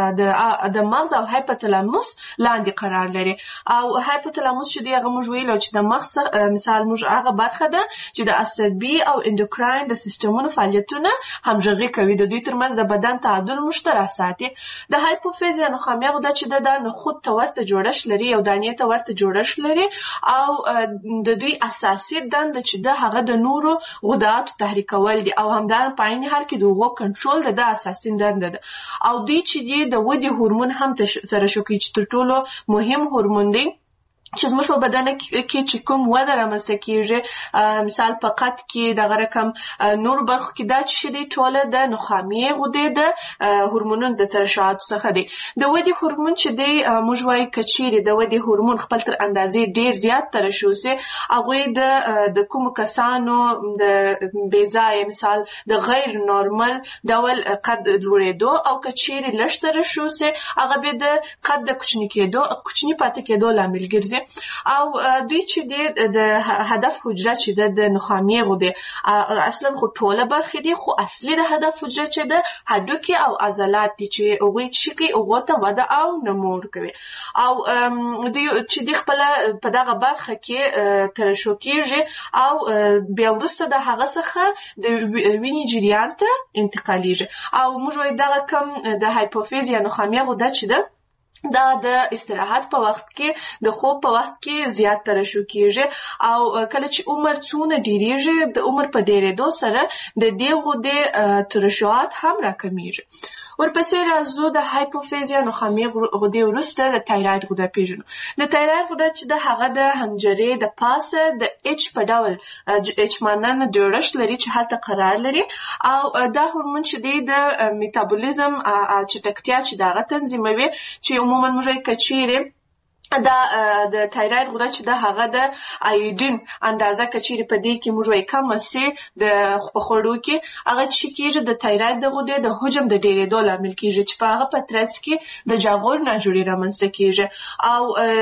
د مغز او هایپوتلاموس لاندې قرار لري. او هایپوتلاموس چې دی هغه موږ ویلو چې د مغز مثال موږ هغه برخه ده چې د عصبي او اندوکراین د سیستمونو فعالیتونه همغږي کوي، د دوی ترمنځ د بدن تعادل مشترک ساتي. د هایپوفیز یا نخامیه غده چې ده د نخود ته ورته جوړښت لري او دانې ته ورته جوړښت لري او د دوی اساسي دنده چې ده هغه د نورو غداتو تحریکول دي او همدارنګه په عین حال کې د هغو کنټرول د ده اساسي دنده ده. او دوی چې دی د ودې هورمون هم ترشح کوي چې تر ټولو مهم هورمون دی چې زموږ په بدن کې چې کوم وده رامنځته کېږي مثال په قد کې دغه رقم نور برخو کې دا چې دی ټوله د نخامیې غدې د هورمونونو د ترشحاتو څخه دی. د ودې هورمون چې دی موږ وایو که چیرې د ودې هورمون خپل تر اندازې ډېر زیات ترشح سي هغوی د د کومو کسانو د بې ځایه مثال د غیر نورمل ډول قد لوړېدو او که چیرې لږ ترشح سي هغه بیا د قد د کوچني کېدو کوچني پاتې کېدو لامل ګرځي. او دوی چې دی د هدف حجره چې ده د نخامیې غدې اصلا خو ټوله برخې دي خو اصلي د هدف حجره چې ده هډوکي او عضلات دي چې هغوی چې کوي هغو ته وده او نمو ورکوي. او دوی چې دی خپله په دغه برخه کې ترشح کېږي او بیا وروسته د هغه څخه د وینې جریان ته انتقالېږي. او موږ وایو دغه کم د هایپوفیز یا نخامیه غده چې ده دا د استراحت په وخت کې د خوب په وخت کې زیات ترشح کېږي او کله چې عمر څونه ډېرېږي د عمر په ډېرېدو سره د دې غدې ترشحات هم راکمیږي. ورپسې راځو د هایپوفیز یا نخامیې غدې وروسته د تایراید غده پیژنو. د تایراید غده چې د هغه د حنجرې د پاسه د اچ په ډول اچ مانند جوړښت لري چې هلته قرار لري او دا هورمون چې دی د میتابولیزم چټکتیا چې د هغه تنظیموي چې عموما موږ یې که چیرې دا د تایراید غده چې د هغه د ایودین اندازه کچېرې په دې کې موږ وایي کمه سي د په خوړو کې هغه چې کېږي د تایراید د غدې د حجم د ډېرېدو لامل کېږي چې په هغه په ترڅ کې د جاغور ناجوړي رامنځته کېږي او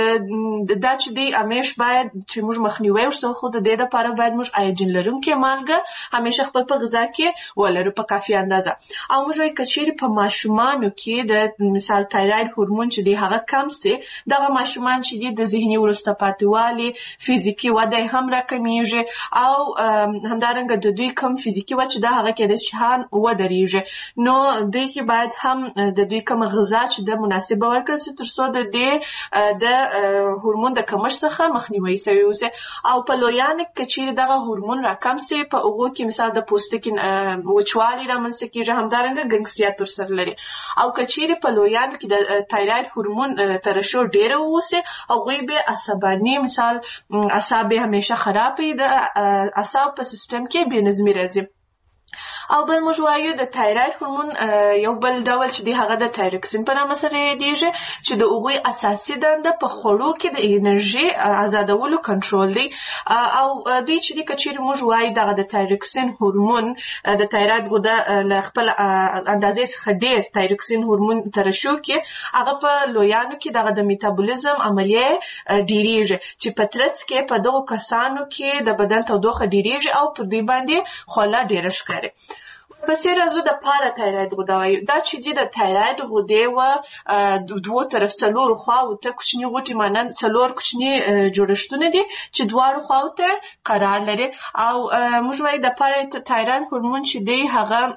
دا چې دی همیش باید چې موږ مخنیوی ورسره خو د دې لپاره باید موږ ایودین لرونکې مالګه همیشه خپل په غذا کې ولرو په کافي اندازه او موږ وایي کچېرې په ماشومانو کې د مثال تایراید هورمون چې دی هغه کم سي دغه ماشومان چې دي د ذهني وروسته پاتېوالي فزیکي وده هم راکمیږي او همدارنګه د دوی کم فزیکي وده چې دا هغه کېدای شي هم ودرېږي نو دوی کې باید هم د دوی کم غذا چې د مناسبه ورکړل سي تر څو د دې د هورمون د کمښت څخه مخنیوي سوی اوسي او په لویانو کې چې دغه هورمون راکم سي په هغو کې مثال د پوستکي وچوالي رامنځته کېږي همدارنګه ګنګسیات ورسره لري او که چیرې په لویانو کې د تایراید هورمون ترشح ډېره ووسي هغوی به عصباني مثال اعصاب همیشه خراب وي د اعصاب په سیستم کې بې نظمي راځي او بل موږ وایو د تایراید هورمون یو بل ډول چې دی هغه د تایروکسین په نامه سره یادیږي چې د هغوی اساسي دنده په خوړو کې د انرژي آزادولو کنټرول دی او دی چې دی که چیرې موږ وایو دغه د تایروکسین هورمون د تایراید غده له خپل اندازې څخه ډېر تایروکسین هورمون ترشح کې هغه په لویانو کې دغه د میتابولیزم عملیه ډېرېږي چې په ترڅ کې په دغو کسانو کې د بدن تودوخه ډېرېږي او پر دوی باندې خوله ډېره ښکاري پسې راځو د پارا تایراید غده وایو دا چې دی د تایراید غدې و دوو طرف څلورو خواوو ته کوچني غوټې مانند څلور کوچني جوړښتونه دي چې دواړو خواوو ته قرار لري او موږ وایو د پارا تایراید هورمون چې دی هغه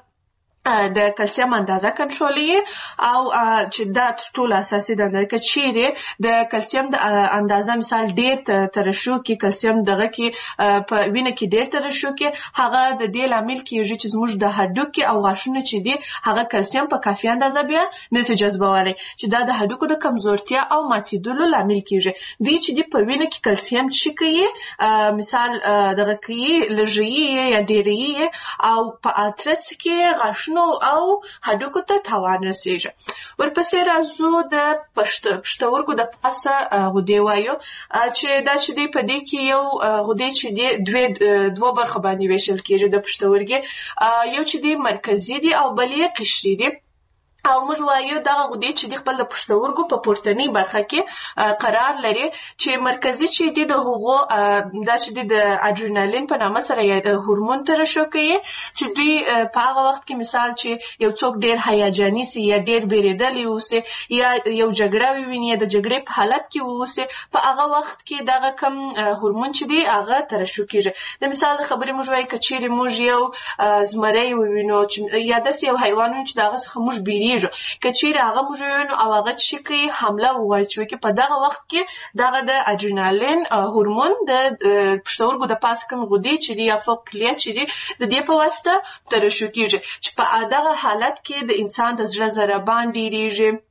د کلسیم اندازه کنټرولوي او چې دا ټول اساسي دنده که چیرې د کلسیم د اندازه مثال ډېر ترشح کې کلسیم دغه کې په وینه کې ډېر ترشح کې هغه د دې لامل کېږي چې زموږ د هډوکي او غاښونو چې دي هغه کلسیم په کافي اندازه بیا نشي جذبولی چې دا د هډوکو د کمزورتیا او ماتېدلو لامل کېږي دوی چې دي په وینه کې کلسیم چې کوي مثال دغه کوي لږوي یا ډېروي او په ترڅ کې غاښونو او هډوکو ته تاوان رسېږي ورپسې راځو د پښتورګو د پاسه غدې وایو چې دا چې دی په دې کې یو غدې چې دی دوه دوه برخه باندې ویشل کېږي د پښتورګي یو چې دی مرکزي دی او بل یې قشري دی او موږ وایو دغه غدې چې د خپل د پښتورګو په پورتنۍ برخه کې قرار لري چې مرکزي چې دی د هغو دا چې د اډرینالین په نامه سره یې هورمون ترشح کوي چې دوی په هغه وخت کې مثال چې یو څوک ډېر هیجاني سي یا ډېر بیریدلی اوسي یا یو جګړه وویني د جګړې په حالت کې اوسي په هغه وخت کې دغه کم هورمون چې دی هغه ترشح کېږي د مثال د خبرې موږ وایو که چیرې موږ یو زمری ووینو یا داسې یو حیوان ووینو چې د هغه څخه موږ بیریږو که چیرې هغه موږ ووینو او هغه چې کوي حمله ووایي چې وکړي په دغه وخت کې دغه د اډرینالین هورمون د پښتورګو د پاسه کوم غدې چې دي یا فوق کلیه چې دي د دې په واسطه ترشح کېږي چې په دغه حالت کې د انسان د زړه ضربان ډېرېږي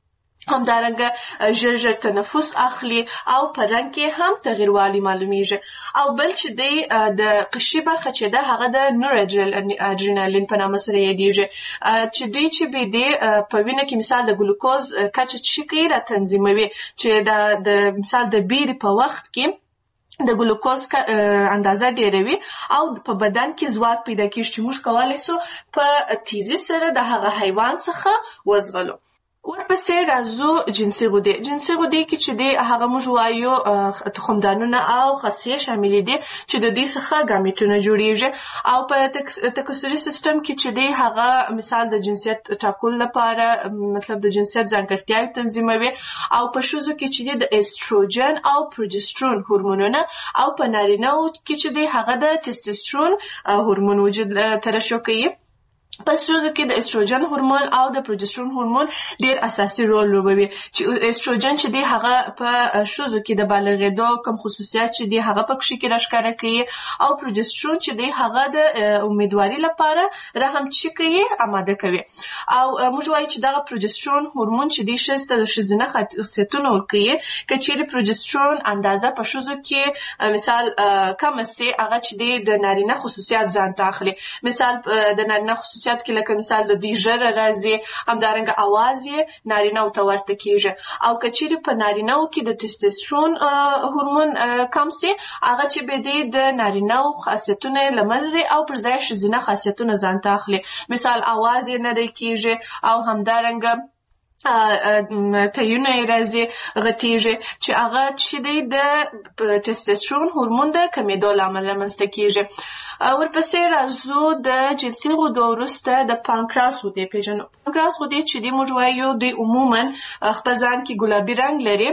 همدارنګه ژر ژر تنفس اخلي او په رنګ کې هم تغیروالی معلومیږي او بل چې دی د قشري برخه چې ده هغه د نور اډرینالین په نامه سره یادیږي چې دوی چې به دی په وینه کې مثال د ګلوکوز کچه چې کوي را تنظیموي چې د مثال د بیرې په وخت کې د ګلوکوز اندازه ډېروي او په بدن کې ځواک پیدا کېږي چې موږ کولی سو په تیزي سره د هغه حیوان څخه وزغلو ورپسې راځو جنسي غدې جنسي غدې کې چې دی هغه موږ وایو تخمدانونه او خصیې شاملې دي چې د دې څخه ګامیټونه جوړېږي او په تکثري سیستم کې چې دی هغه مثال د جنسیت ټاکلو لپاره مطلب د جنسیت ځانګړتیاوې تنظیموي او په ښځو کې چې دی د ایسټروجن او پروجسترون هورمونونه او په نارینه‌و کې چې دی هغه د ټسټوسترون هورمون وجود ترشح کوي په ښځو کې د ایسټروجن هورمون او د پروجسترون هورمون ډېر اساسي رول لوبوي چې ایسټروجن چې دی هغه په ښځو کې د بالغېدو کوم خصوصیات چې دی هغه په کښې کې راښکاره کوي او پروجسترون چې دی هغه د امیدواري لپاره رحم چې کوي اماده کوي او موږ وایو چې دغه پروجسترون هورمون چې دی ښځې ته د ښځینه خاصیتونه ورکوي که چیرې پروجسترون اندازه په ښځو کې مثال کمه سي هغه چې دی د نارینه خصوصیات ځان ته اخلي مثال د نارینه خصوصیات خصوصیات کې لکه مثال د دې ژره راځي، همدارنګه اواز یې نارینه‌و ته ورته کېږي. او که چیرې په نارینه‌و کې د ټسټسټرون هورمون کم سي، هغه چې به دې د نارینه‌و خاصیتونه له منځه او پر ځای ښځینه خاصیتونه ځان ته اخلي. مثال اواز یې نه دی کېږي او همدارنګه تیونه یې راځي، غټېږي، چې هغه چې دی د ټسټسټرون هورمون د کمېدو له امله رامنځته کېږي. ورپسې راځو د جنسي غدو وروسته د پانکراس غدې پېژنو. پانکراس غدې چې دی موږ وایو دوی عموما خپل ځان کې ګلابي رنګ لري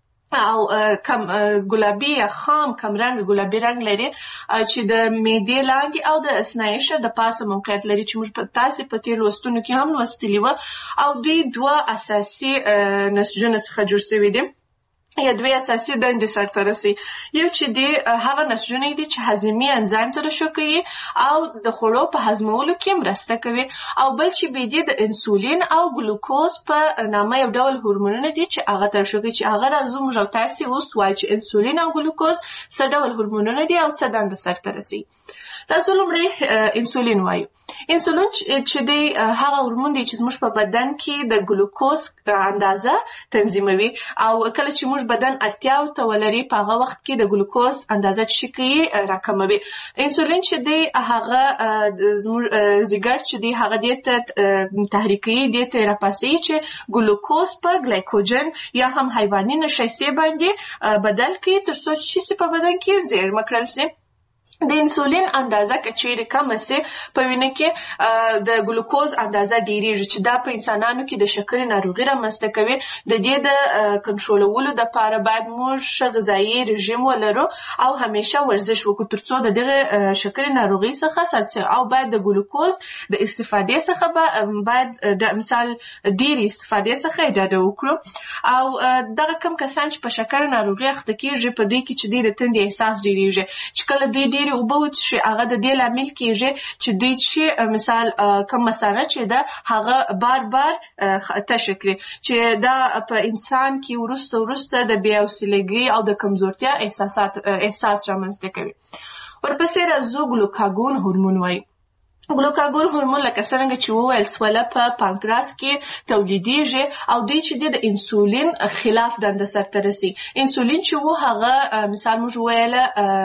او کم ګلابي یا خام کم رنګ ګلابي رنګ لري چې د معدې لاندې او د اثنایشه د پاسه موقعیت لري، چې موږ په تاسې په تېر لوستونو کې هم لوستلي وه. او دوی دوه اساسي نسجونه څخه جوړ شوي دي یا دوی اساسي دندې سرته رسي. یو چې دی هغه نسجونه دي چې هضمي انزایم ترشح کوي او د خوړو په هضمولو کې مرسته کوي، او بل چې به دی د انسولین او ګلوکوز په نامه یو ډول هورمونونه دي چې هغه ترشح کوي، چې هغه راځو موږ او تاسې اوس وایو چې انسولین او ګلوکوز څه ډول هورمونونه دي او څه دنده سرته رسي. تاسو لومړی انسولین وایو. انسولین چې دی هغه هورمون دی چې زموږ په بدن کې د ګلوکوز اندازه تنظیموي، او کله چې موږ بدن اړتیاو ته ولري په هغه وخت کې د ګلوکوز اندازه چې کوي راکموي. انسولین چې دی هغه زموږ ځیګر چې دی هغه دې ته تحریکوي، دې ته راپاڅوي چې ګلوکوز په ګلایکوجن یا هم حیواني نشایستې باندې بدل کړي تر څو چې په بدن کې زېرمه کړل شي. د انسولین اندازه که چیرې کمه سي په وینه کې د ګلوکوز اندازه ډیریږي، چې دا په انسانانو کې د شکرې ناروغي رامنځته کوي. د دې د کنټرولولو دپاره باید موږ ښه غذایي رژیم ولرو او همیشه ورزش وکړو تر څو د دغه شکرې ناروغۍ څخه ساتل شي. او باید د ګلوکوز د استفادې څخه باید د مثال ډېرې استفادې څخه ډډه وکړو. او دغه کم کسان چې په شکرې ناروغۍ اخته کېږي په دوی کې چې دوی د تندې احساس ډېرېږي، چې کله دوی ډېرې اوبه وڅښي هغه د دې لامل کېږي چې دوی چې مثال کم مثانه چې ده هغه بار بار تشه کړي، چې دا په انسان کې وروسته وروسته د بې حوصلګۍ او د کمزورتیا احساسات احساس رامنځته کوي. ورپسې راځو ګلوکاګون هورمون وایي. ګلوکاګون هورمون لکه څرنګه چې وویل سوله په پانکراس کې تولیدېږي او دوی چې د انسولین خلاف دنده سرته رسي. انسولین چې و هغه مثال موږ وویله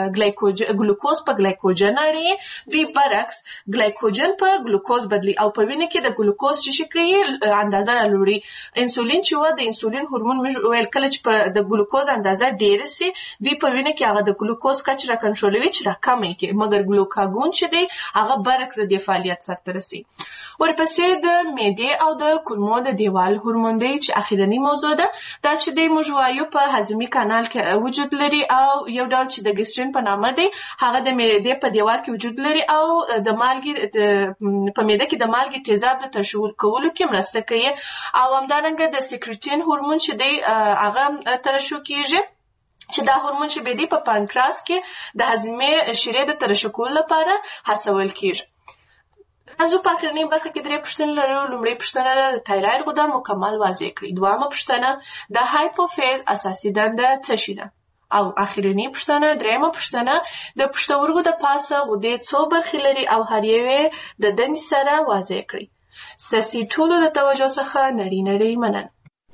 ګلوکوز په ګلایکوجن اړوي، دوی برعکس ګلایکوجن په ګلوکوز بدلي او په وینه کې د ګلوکوز چې شي کوي اندازه رالوړي. انسولین چې و د انسولین هورمون موږ وویل کله چې په د ګلوکوز اندازه ډېره سي دوی په وینه کې هغه د ګلوکوز کچه راکنټرولوي چې راکمه کړي، مګر ګلوکاګون چې دی هغه برعکس د فعالیت سرته رسي. ورپسې د معدې او د کولمو د دیوال هورمون دی چې اخرنی موضوع ده. دا چې دی موږ وایو په هضمي کانال کې وجود لري او یو ډول چې د ګسترین په نامه دی هغه د معدې په دیوال کې وجود لري او د مالګې په معده کې د مالګې تیزاب د ترشح کولو کې مرسته کوي. او همدارنګه د سکریټین هورمون چې دی هغه ترشح کېږي، چې دا هورمون چې به دی په پانکراس کې د هضمي شیرې د ترشح کولو لپاره هڅول کېږي. راځو په اخرنۍ برخه کې درې پوښتنې لرو. لومړۍ پوښتنه ده د تایراید غده مکمل واضح کړئ. دویمه پوښتنه د هایپوفیز اساسي دنده څه شي ده؟ او اخرنۍ پوښتنه دریمه پوښتنه د پښتورګو د پاسه غدې څو برخې لري او هر یوې د دندې سره واضح کړئ. ستاسې ټولو د توجه څخه نړۍ نړۍ مننه.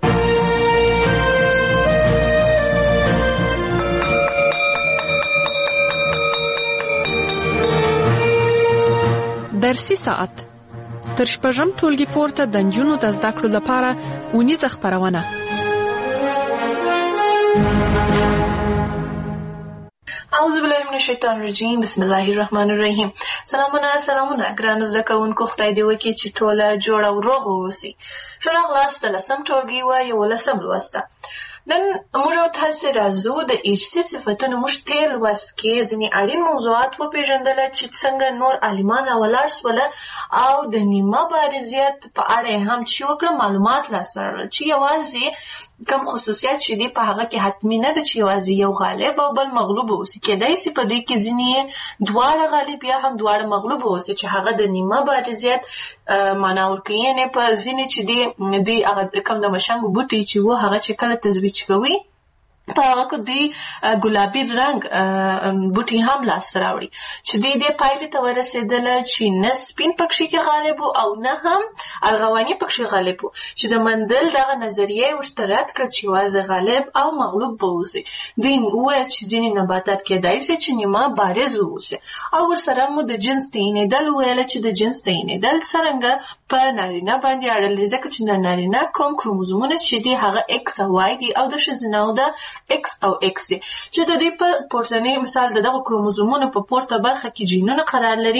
درسي ساعت تر شپږم ټولګي پورته د نجونو د زده کړو لپاره اونیزه خپرونه. اعوذ بالله من الشیطان الرجیم، بسم الله الرحمن الرحیم. سلامونه سلامونه ګرانو زده کوونکو، خدای دې وکړي چې ټوله جوړ او روغ واوسئ. ښه راغلاست د لسم ټولګي و یولسم لوسته. نن موږ او تاسې راځو د ایچسي صفتونو موږ تېر لوست کې ځینې اړین موضوعات وپېژندله چې څنګه نور عالمان راولاړ سوله او د نیمه بارزیت په اړه یې هم چې وکړه معلومات لاسته راوړل، چې یوازې کم خصوصیات چې دي په هغه کې حتمي نه ده چې یوازې یو غالب او بل مغلوب اوسي. کېدای سي په دوی کې ځینې دواړه غالب یا هم دواړه مغلوب اوسي، چې هغه د نیمه بارزیت معنا ورکوي. یعنې په ځینې چې دي دوی هغه کم د مشنګو بوټي چې و هغه چې کله تزویج کوي په هغه کې دوی ګلابي رنګ بوټي هم لاسته راوړي چې دوی دې پایلې ته ورسېدله چې نه سپین پکښې کې غالب و او نه هم ارغواني پکښې غالب و چې د مندل دغه نظریه یې ورته رد کړه چې یوازې غالب او مغلوب به اوسي. دوی وویل چې ځینې نباتات کیدای سي چې نیمه بارز واوسي او ورسره مو د جنس تعینېدل وویله چې د جنس تعینېدل څرنګه په نارینه باندې اړه لري ځکه چې د نارینه کوم کروموزومونه چې دي هغه ایکس او وای دي او د ښځینه د ایکس او ایکس دي چې د دوی په پورتني مثال د دغه کروموزومونو په پورته برخه کې جینونه قرار لري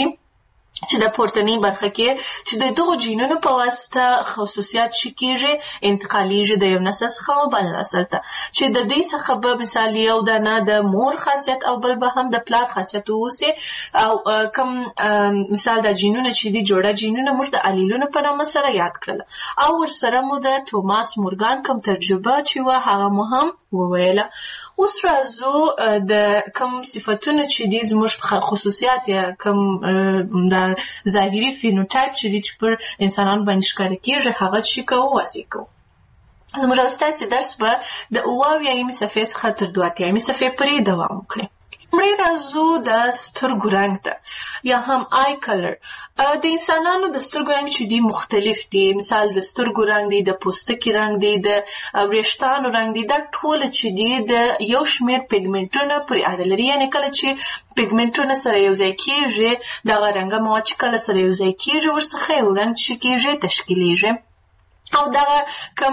چې د پورتني برخه کې چې د دغو جینونو په واسطه خصوصیات شي کېږي انتقالیږي د یو نسل څخه بل نسل ته چې د دې څخه به مثال یو دانه د مور خاصیت او بل به هم د پلار خاصیت واوسي او کوم مثال د جینونو چې دي جوړه جینونه موږ د الیلونو په نامه سره یاد کړل او ورسره مو د توماس مورګان کوم تجربه چې وه هغه مو هم وویله. اوس راځو د کوم صفتونه چې دي زموږ خصوصیات یا کوم د ظاهري فینوټایپ چې دي چې پر انسانانو باندې ښکاره کېږي هغه چې کوو واضح کوو. زموږ او ستاسې درس به د اوه اویایمې صفحې څخه تر دوه اتیایمې صفحې پورې دوام وکړي. مړی راځو د سترګو رنګ ته یا هم آی کلر. د انسانانو د سترګو رنګ چې دي مختلف دي مثال د سترګو رنګ دی د پوستکي رنګ دی د وریښتانو رنګ دی دا ټول چې دي د یو شمېر پیګمنټونه پورې اړه لري یعنې کله چې پیګمنټونه سره یو ځای کېږي دغه رنګه مواد چې کله سره یو ځای کېږي ورڅخه یو رنګ چې کېږي تشکیلیږي او دغه کوم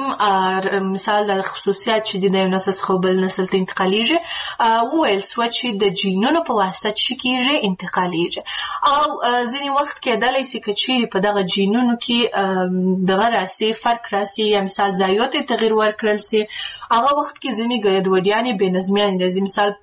مثال د خصوصیات چې د یو نسل څخه بل نسل ته انتقالیږي وویل سوه چې د جینونو په واسطه چې کېږي انتقالیږي او ځینې وخت کېدلی سي که چیرې په دغه جینونو کې دغه راسي فرق راسي یا مثال ځایات یې تغیر ورکړل سي هغه وخت کې ځینې ګډوډیانې بې نظمیانې راځي مثال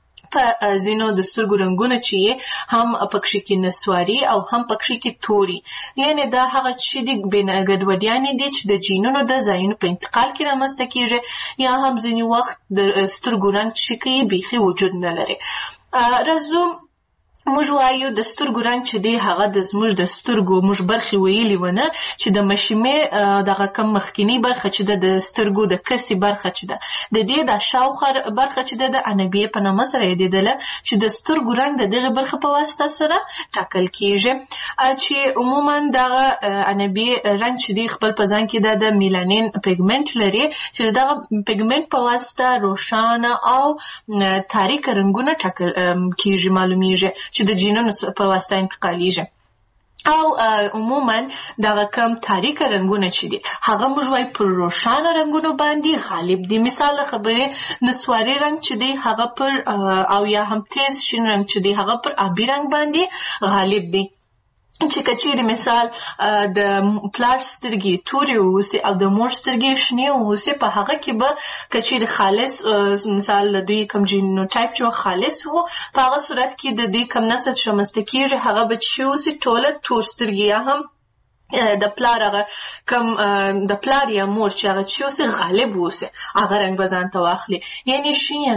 په ځینو د سترګو رنګونه چې هم پکښې کې نسواري او هم پکښې کې توري یعنې دا هغه چې د ګډوډیانې دي چې د جینونو د ځایونو په انتقال کې رامنځته کېږي یا هم ځینې وخت د سترګو رنګ چې کوي بیخي وجود نه لري. راځو موږ وایو د سترګو رنګ چې دی هغه د زموږ د سترګو موږ برخې ویلي ونه چې د مشیمې دغه کم مخکینی برخه چې ده د سترګو د کسي برخه چې ده د دې د شاوخوا برخه چې ده د انبیې په نامه سره یادېدله چې د سترګو رنګ د دغې برخې په واسطه سره ټاکل کېږي چې عموما دغه انبیې رنګ چې دی خپل په ځان کې ده د میلانین پیګمنټ لري چې دغه پیګمنټ په واسطه روښانه او تاریکه رنګونه ټاکل کېږي معلومیږي چې د جینونو په واسطه انتقالیږي او عموما دغه کم تاریکه رنګونه چې دي هغه موږ وایو پر روښانه رنګونو باندې غالب دي. مثال خبرې نسواري رنګ چې دی هغه پر او یا هم تیز شین رنګ چې دی هغه پر آبي رنګ باندې غالب دي چې کچېرې مثال د پلار سترګې تورې واوسي او د مور سترګې شنې واوسي په هغه کې به کچېرې خالص مثال د دوی کوم جینوټایپ چې خالص وو په هغه صورت کې د دوی کوم نسل چې رامنځته کېږي هغه به چې واوسي ټوله تور سترګې یا هم د پلار هغه کوم د پلار یا مور چې هغه چې اوسي غالب اوسي هغه رنګ به ځان ته واخلي یعنې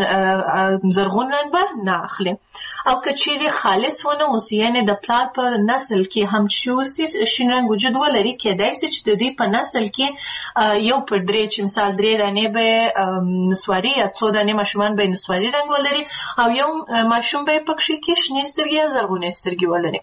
شین زرغون رنګ به نه اخلي او که چیرې خالص ونه اوسي یعنې د پلار په نسل کې هم چې اوسي شین رنګ وجود ولري کېدای سي چې د دوی په نسل کې یو پر درې چې مثال درې دانې به نسواري یا څو دانې ماشومان به نسواري رنګ ولري او یو ماشوم به یې پکښې کې شنې سترګې یا زرغونې سترګې ولري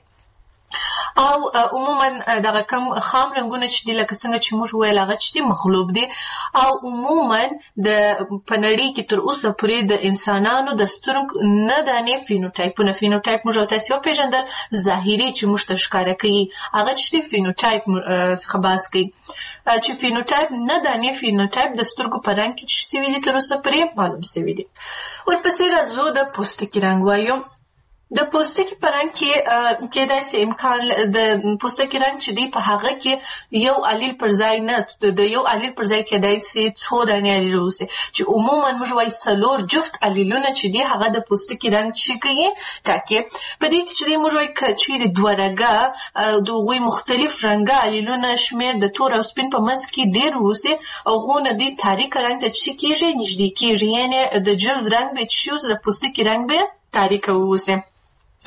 او عموما دغه کم خام رنګونه چې دي لکه څنګه چې موږ ویل هغه چې دي مغلوب دي او عموما د په نړۍ کې تر اوسه پورې د انسانانو د سترګو نه دانې فینوټایپونه فینوټایپ موږ او تاسې وپېژندل ظاهري چې موږ ته ښکاره کوي هغه چې دي فینوټایپ څخه بحث کوي چې فینوټایپ نه دانې فینوټایپ د سترګو په رنګ کې چې سوي دي تر اوسه پورې معلوم سوي دي. ورپسې راځو د پوستکي رنګ وایو. د پوستکي په رنګ کې کېدای سي امکان د پوستکي رنګ چې دی په هغه کې یو الیل پر ځای نه د یو الیل پر ځای کېدای سي څو دانې الیل واوسي چې عموما موږ وایو څلور جفت الیلونه چې دي هغه د پوستکي رنګ چې کوي ټاکي. په دې کې چې دی موږ وایو که چیرې دوه رګه د هغوی مختلف رنګه الیلونه شمېر د تور او سپین په منځ کې ډېر واوسي هغونه دوی تاریکه رنګ ته چې کېږي نږدې کېږي یعنې د جلد رنګ به چې اوس د پوستکي رنګ به تاریکه واوسي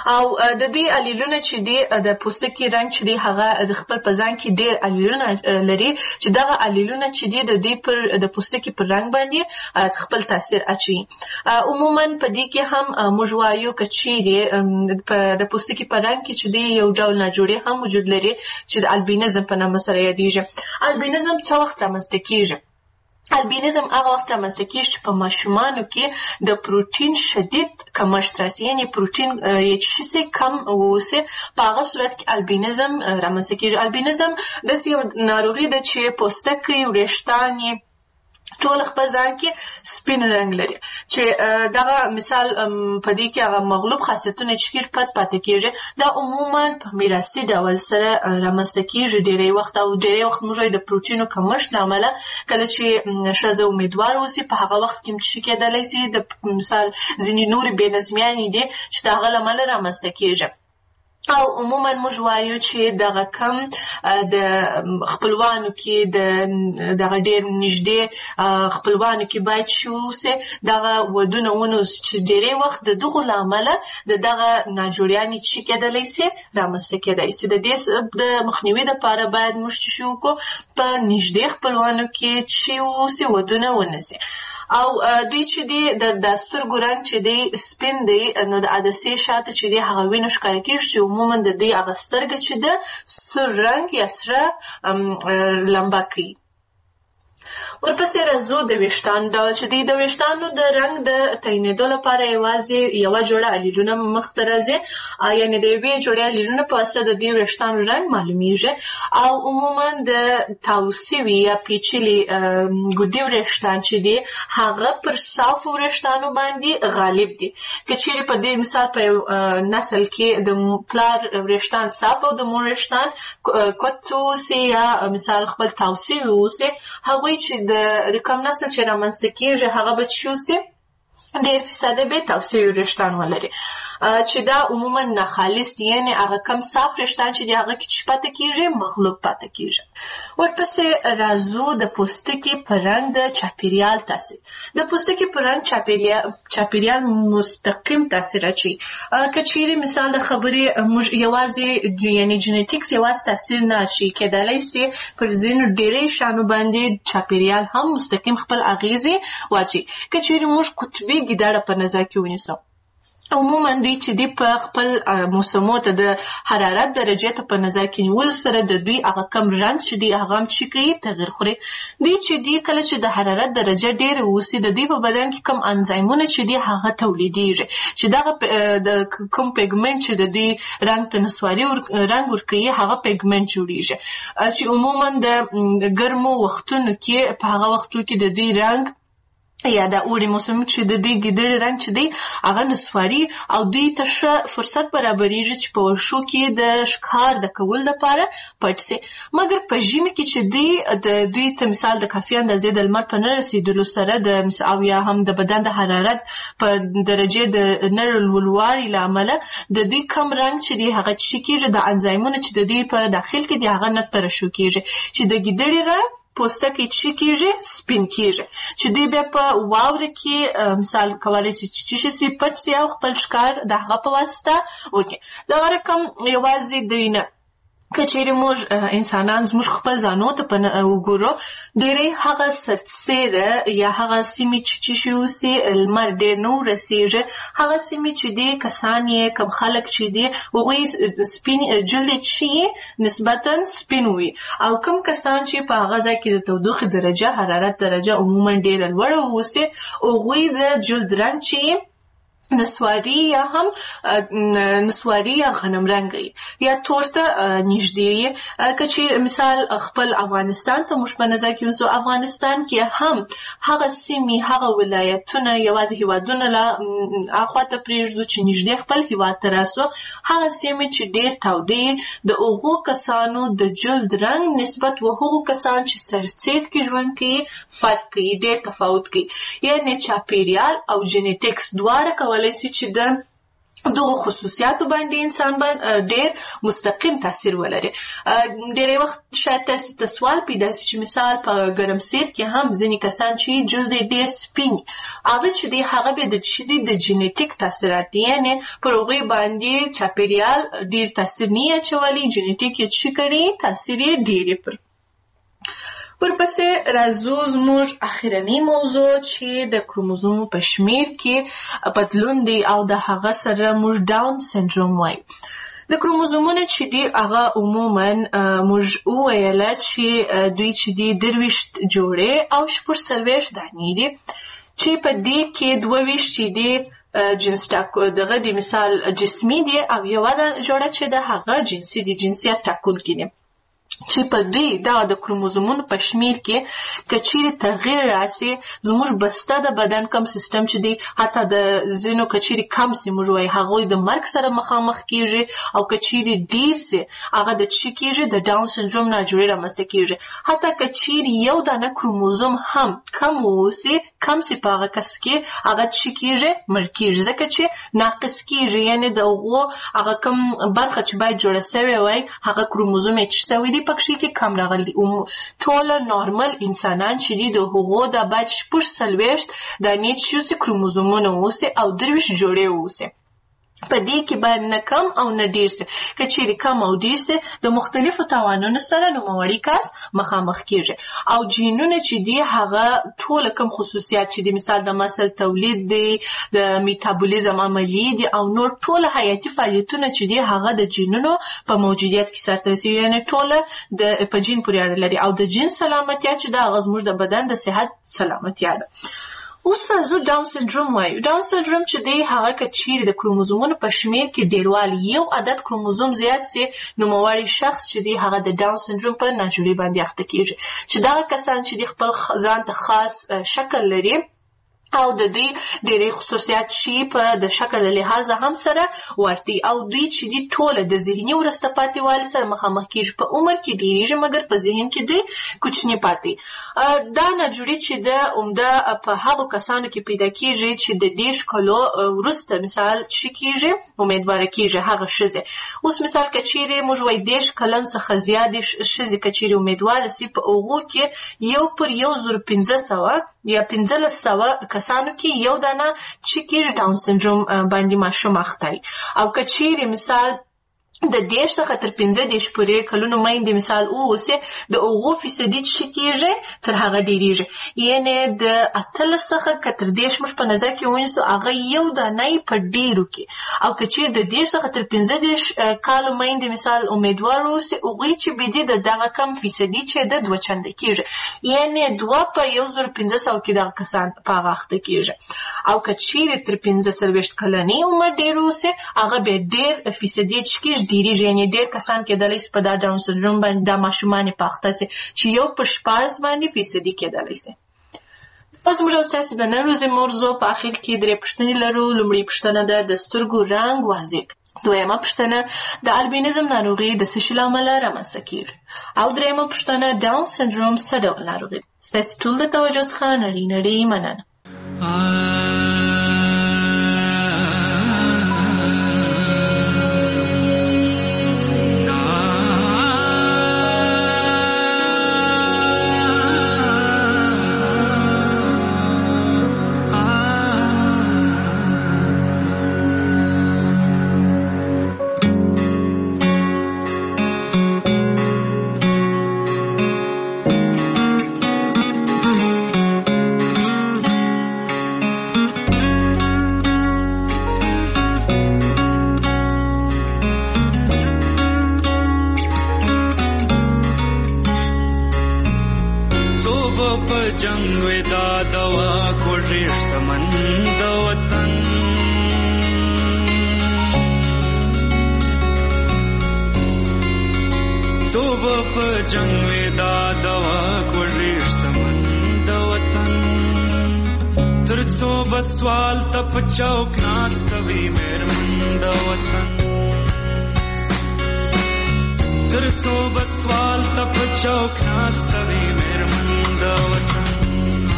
او د دې الیلونه چې دی د پوستکي رنګ چې دی هغه د خپل په ځان کې ډېر الیلونه لري چې دغه الیلونه چې دی د دې پر د پوستکي پر رنګ باندې خپل تاثیر اچوي. عموما په دې کې هم موږ وایو که چیرې د پوستکي په رنګ کې چې دی یو ډول ناجوړي هم وجود لري چې د البینزم په نامه سره یادیږي. البینزم څه وخت رامنځته کیږي؟ البینزم هغه وخت رامنځته کیږي چې په ماشومانو کې د پروتین شدید کمښت راسي، یعنې پروتین چې شي کم واوسي، په هغه صورت کې البینزم رامنځته کیږي. البینزم داسې یو ناروغي ده چې پوستکی، وریښتان یې ټول خپل ځان کې سپین رنګ لري، چې دغه مثال په دې کې هغه مغلوب خاصیتونه چې ډېر پټ پاتې کېږي، دا عموما په میراثي ډول سره رامنځته کېږي ډېری وخت. او ډېری وخت موږ د پروتینو کمښت له امله کله چې ښځه امیدوار اوسي په هغه وخت کې څه کېدلی سي، د مثال ځینې نورې بې نظمیانې دي چې د هغه له امله رامنځته کېږي. او عموما موږ وایو چې دغه کم د خپلوانو کې د دغه ډېر نږدې خپلوانو کې باید شي اوسي دغه ودونه ونوسي، چې ډېری وخت د دغو له امله د دغه ناجوړیانې چې کېدلی سي رامنځته کېدی سي. د دې د مخنیوي دپاره باید موږ چې شي وکړو په نږدې خپلوانو کې چې اوسي ودونه ونسي. او دوی چې دی د سترګو رنګ چې دی سپین دی، نو د عدسې شاته چې دی هغه وینه ښکاره کېږي چې عموما د دې هغه سترګه چې ده سور رنګ یا سره لمبه کوي. ورپسې راځو د ویښتانو ډول چې دی د ویښتانو د رنګ د تعینېدو لپاره یوازې یوه جوړه الیلونه مخته راځي، یعنې د یوې جوړې الیلونه په واسطه د دې ویښتانو رنګ معلومیږي. او عموما د تاو سوي یا پیچلي ګودي وریښتان چې دي هغه پر صافو وریښتانو باندې غالب دي. که چیرې په دې مثال په یو نسل کې د پلار وریښتان صاف او د مور وریښتان کوت اوسي یا مثال خپل تاو سوي اوسي، هغوی چې د کوم نسل چې رامنځته کېږي هغه به چې اوسي ډېر فیصده به تاو سوي وریښتان ولري، چې دا عموما ناخالص دي، یعنې هغه کم صاف وریښتان چې دي هغه کې چې پاته کېږي مغلوب پاته کېږي. ورپسې راځو د پوستکي په رنګ د چاپېریال تاثیر. د پوستکي په رنګ چاپېریال مستقیم تاثیر اچوي. که چیرې مثال د خبرې موږ یوازې یعنې جینیټیکس یوازې تاثیر نه اچوي، کېدلی سي پر ځینو ډېری شیانو باندې چاپېریال هم مستقیم خپل اغېزې واچوي. که چیرې موږ قطبي ګیدړه په نظر کې ونیسو، عموما دوی چې دی په خپل موسمو ته د حرارت درجې ته په نظر کې نیول سره د دوی هغه کم رنګ چې دی هغه هم چې کوي تغیر خوري. دوی چې دی کله چې د حرارت درجه ډېره اوسي د دوی په بدن کې کم انزایمونه چې دی هغه تولیدېږي، چې دغه د کوم پیګمنټ چې د دوی رنګ ته نسواري رنګ ورکوي هغه پیګمنټ جوړېږي، چې عموما د ګرمو وختونو کې په هغه وختو کې د دوی رنګ یا د اوړي موسم چې د دې ګیدړې رنګ چې دی هغه نسواري او دوی ته ښه فرصت برابرېږي چې په ورشو کې د ښکار د کولو لپاره پټ سي. مګر په ژمي کې چې دوی د دوی ته مثال د کافي اندازې د لمر په نه رسېدلو سره د او یا هم د بدن د حرارت په درجې د نه لوړوالي له امله د دوی کم رنګ چې دی هغه چې کېږي د انزایمونه چې د دوی په داخل کې دی هغه نه ترشح کېږي، چې د ګیدړې رنګ پوستکی چې کېږي سپین کېږي، چې دوی بیا په واوره کې مثال کولی سي چې څه شي پټ سي او خپل ښکار د هغه په واسطه وکړي. دغه رقم یوازې دوی نه، که چیرې موږ انسانان زموږ خپل ځانو ته وګورو، ډېری هغه سرسیره یا هغه سیمې چې چې شي اوسي لمر ډېر نه ورسېږي، هغه سیمې چې دي کسان یې کم خلک چې دي هغوی سپین جلد چې یې نسبتا سپین وي، او کم کسان چې په هغه ځای کې د تودوخې درجه حرارت درجه عموما ډېره لوړه اوسي هغوی د جلد رنګ چې نسواري یا هم نسواري یا غنم رنګي یا تور ته نږدې یې. که چې مثال خپل افغانستان ته موږ په نظر کې ونیسو، افغانستان کې هم هغه سیمې هغه ولایتونه یوازې هېوادونه له اخوا ته پرېږدو چې نږدې خپل هېواد ته راسو، هغه سیمې چې ډېر تودې د هغو کسانو د جلد رنګ نسبت و هغو کسان چې سرسید کې ژوند کوي فرق کوي، ډېر تفاوت کوي. یعنې چاپېریال او جینیټیکس دواړه کولی سي چې د دغه خصوصیاتو باندې انسان باندې ډېر مستقیم تاثیر ولري. ډېری وخت شاید تاسو ته سوال پیدا شي چې مثال په ګرمسیر کې هم ځینې کسان چې جلد یې ډېر سپین هغه چې دی هغه به د چې دی د جینیټیک تاثیرات دي، یعنې پر هغوی باندې چاپېریال ډېر تاثیر نه اچولی، جینیټیک یې څه کړي تاثیر یې ډېر یې پر ورپسې راځو زموږ اخرنۍ موضوع چې د کروموزوم په شمیر کې بدلون دی او د هغه سره موږ ډاون سنډروم وایو. د کروموزومونه چې دي هغه عموما موږ وویله چې دوی چې دي درویشت جوړې او شپږ څلوېښت دانې دي چې په دې کې دوه ویشت چې دي جنس ټاکو دغه د مثال جسمي دي او یوه جوړه چې د هغه جنسي دي، جنسیت ټاکونکي دي چې په دوی دا د کروموزومونو په شمیر کې که چیرې تغییر راسي زموږ بسته د بدن کم سیستم چې دی حتی د ځینو که چیرې کم سي موږ وایي هغوی د مرګ سره مخامخ کیږي او که چیرې ډیر سي هغه د څه کیږي د ډاون سنډروم ناجوړي رامنځته کیږي. حتی که چیرې یو دانه کروموزوم هم کم واوسي کم سي په هغه کس کې هغه څه کیږي مړ کیږي ځکه چې ناقص کیږي، یعنې د هغو هغه کم برخه چې باید جوړه سوې وای هغه کروموزوم یې څه سوی دی پکښې کې کم راغلی. ټوله نارمل انسانان چې دي د هغو د باید شپږ څلوېښت دانې چې اوسي کروموزومونه اوسي او درویشت جوړې اوسي. په دې کې باید نه کم او نه ډیر سي. که چیرې کم او ډیر سي د مختلفو تاوانونو سره نوموړی کس مخامخ کیږي. او جینونه چې دي هغه ټوله کم خصوصیات چې دي مثال د مسل تولید دی، د میتابولیزم عملیې دي او نور ټوله حیاتي فعالیتونه چې دي هغه د جینونو په موجودیت کې سرته رسوي، یعنې ټوله د په جین پورې اړه لري. او د جین سلامتیا چې دا هغه زموږ د بدن د صحت سلامتیا ده. اوس راځو ډاون سنډروم وایو. ډاون سنډروم چې دی هغه که چیرې د کروموزومونو په شمیر کې ډیروالی یو عدد کروموزوم زیات سي نوموړی شخص چې دی هغه د ډاون سنډروم په ناجوړي باندې اخته کیږي. چې دغه کسان چې دی خپل ځان ته خاص شکل لري او د دوی ډېری خصوصیات شي په د شکل له لحاظه هم سره ورته او دوی چې دي ټوله د ذهني ورسته پاتې والي سره مخامخ کیږي. په عمر کې ډېریږي مګر په ذهن کې دوی کوچني پاتې. دا ناجوړي چې د عمده په هغو کسانو کې پیدا کیږي چې د دېرش کالو وروسته مثال چې کیږي امیدواره کیږي هغه ښځې. اوس مثال که چیرې موږ وایي دېرش کلن څخه زیاتې ښځې که چیرې امیدواره سي په هغو کې یو پر یو زر پنځه سوه یا پنځلس سوه کسانو کې یو دانه چې کیږي ډاون سنډروم باندې ماشوم اخته وي. او که چیرې مثال د دېرش څخه تر پنځه دېرش پورې کلونو میندې مثال واوسي د هغو فیصدي چې کیږي تر هغه ډېرېږي، یعنې د اتلس څخه که تر دېرش موږ په نظر کې ونیسو هغه یو دانه یې په ډېرو کې. او که چیرې د دېرش څخه تر پنځه دېرش کالو میندې مثال امیدوار واوسي هغوی چې به دي د دغه کم فیصدي چې د دوه چنده کیږي، یعنې دوه په یو زر پنځه سوه کې دغه کسان په هغه اخته کیږي. او که چیرې تر پنځه څلوېښت کلنۍ عمر ډېر واوسي هغه بیا ډېر فیصدي چې کیږي ډېریږي، یعنې ډېر کسان کېدلی سي په دا ډاون سنډروم باندې دا ماشومان یې په اخته سي چې یو په شپاړس باندې فیصدي کېدلی سي. پس موږ او ستاسې د نن ورځې موضوع په اخر کې درې پوښتنې لرو. لومړۍ پوښتنه ده د سترګو رنګ واضح. دویمه پوښتنه د البینیزم ناروغي د څه شي له امله رامنځته کېږي. او درېیمه پوښتنه ډاون سنډروم څه ډول ناروغي ده. ستاسې ټول د توجه څخه نړۍ نړۍ مننه. جنگ ودا دوا کوټې شتمن د وطن توبه په جنگ ودا دوا کوټې شتمن د وطن تر څو بسوال ته په چوک ناستوي مېرمن د وطن تر څو بسوال ته په چوک ناستوي مېرمن د وطن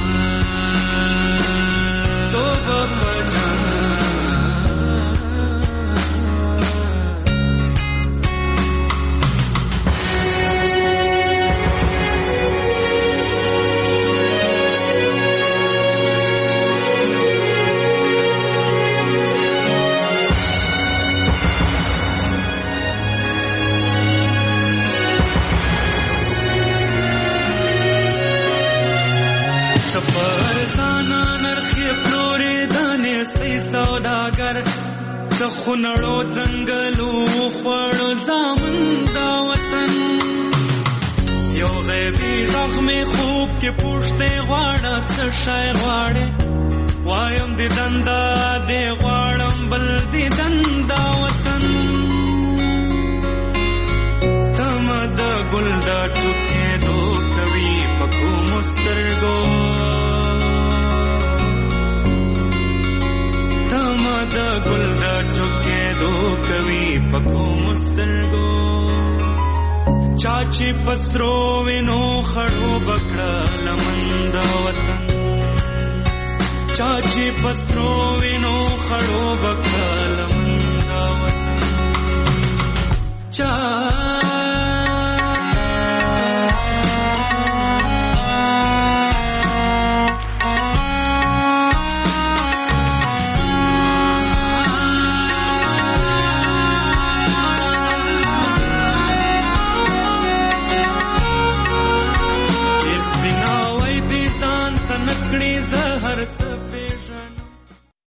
توبه په جنگ سوداګر څخونړو ځنګلو خوړو زامن دا وطن یو غیبی زخم خوب کې پوښتې غواړه څه شی غواړې وایم دې دندا دې غواړم بل دې دندا وطن تم د ګل دا ټوکې دو کوي پکو مسترګو تم د ګل دا ټوکې دو کوي پکو مسترګو چاچی پسرو وینو خړو بکړه لمن دا وطن چاچی پسرو وینو خړو بکړه لمن دا وطن چا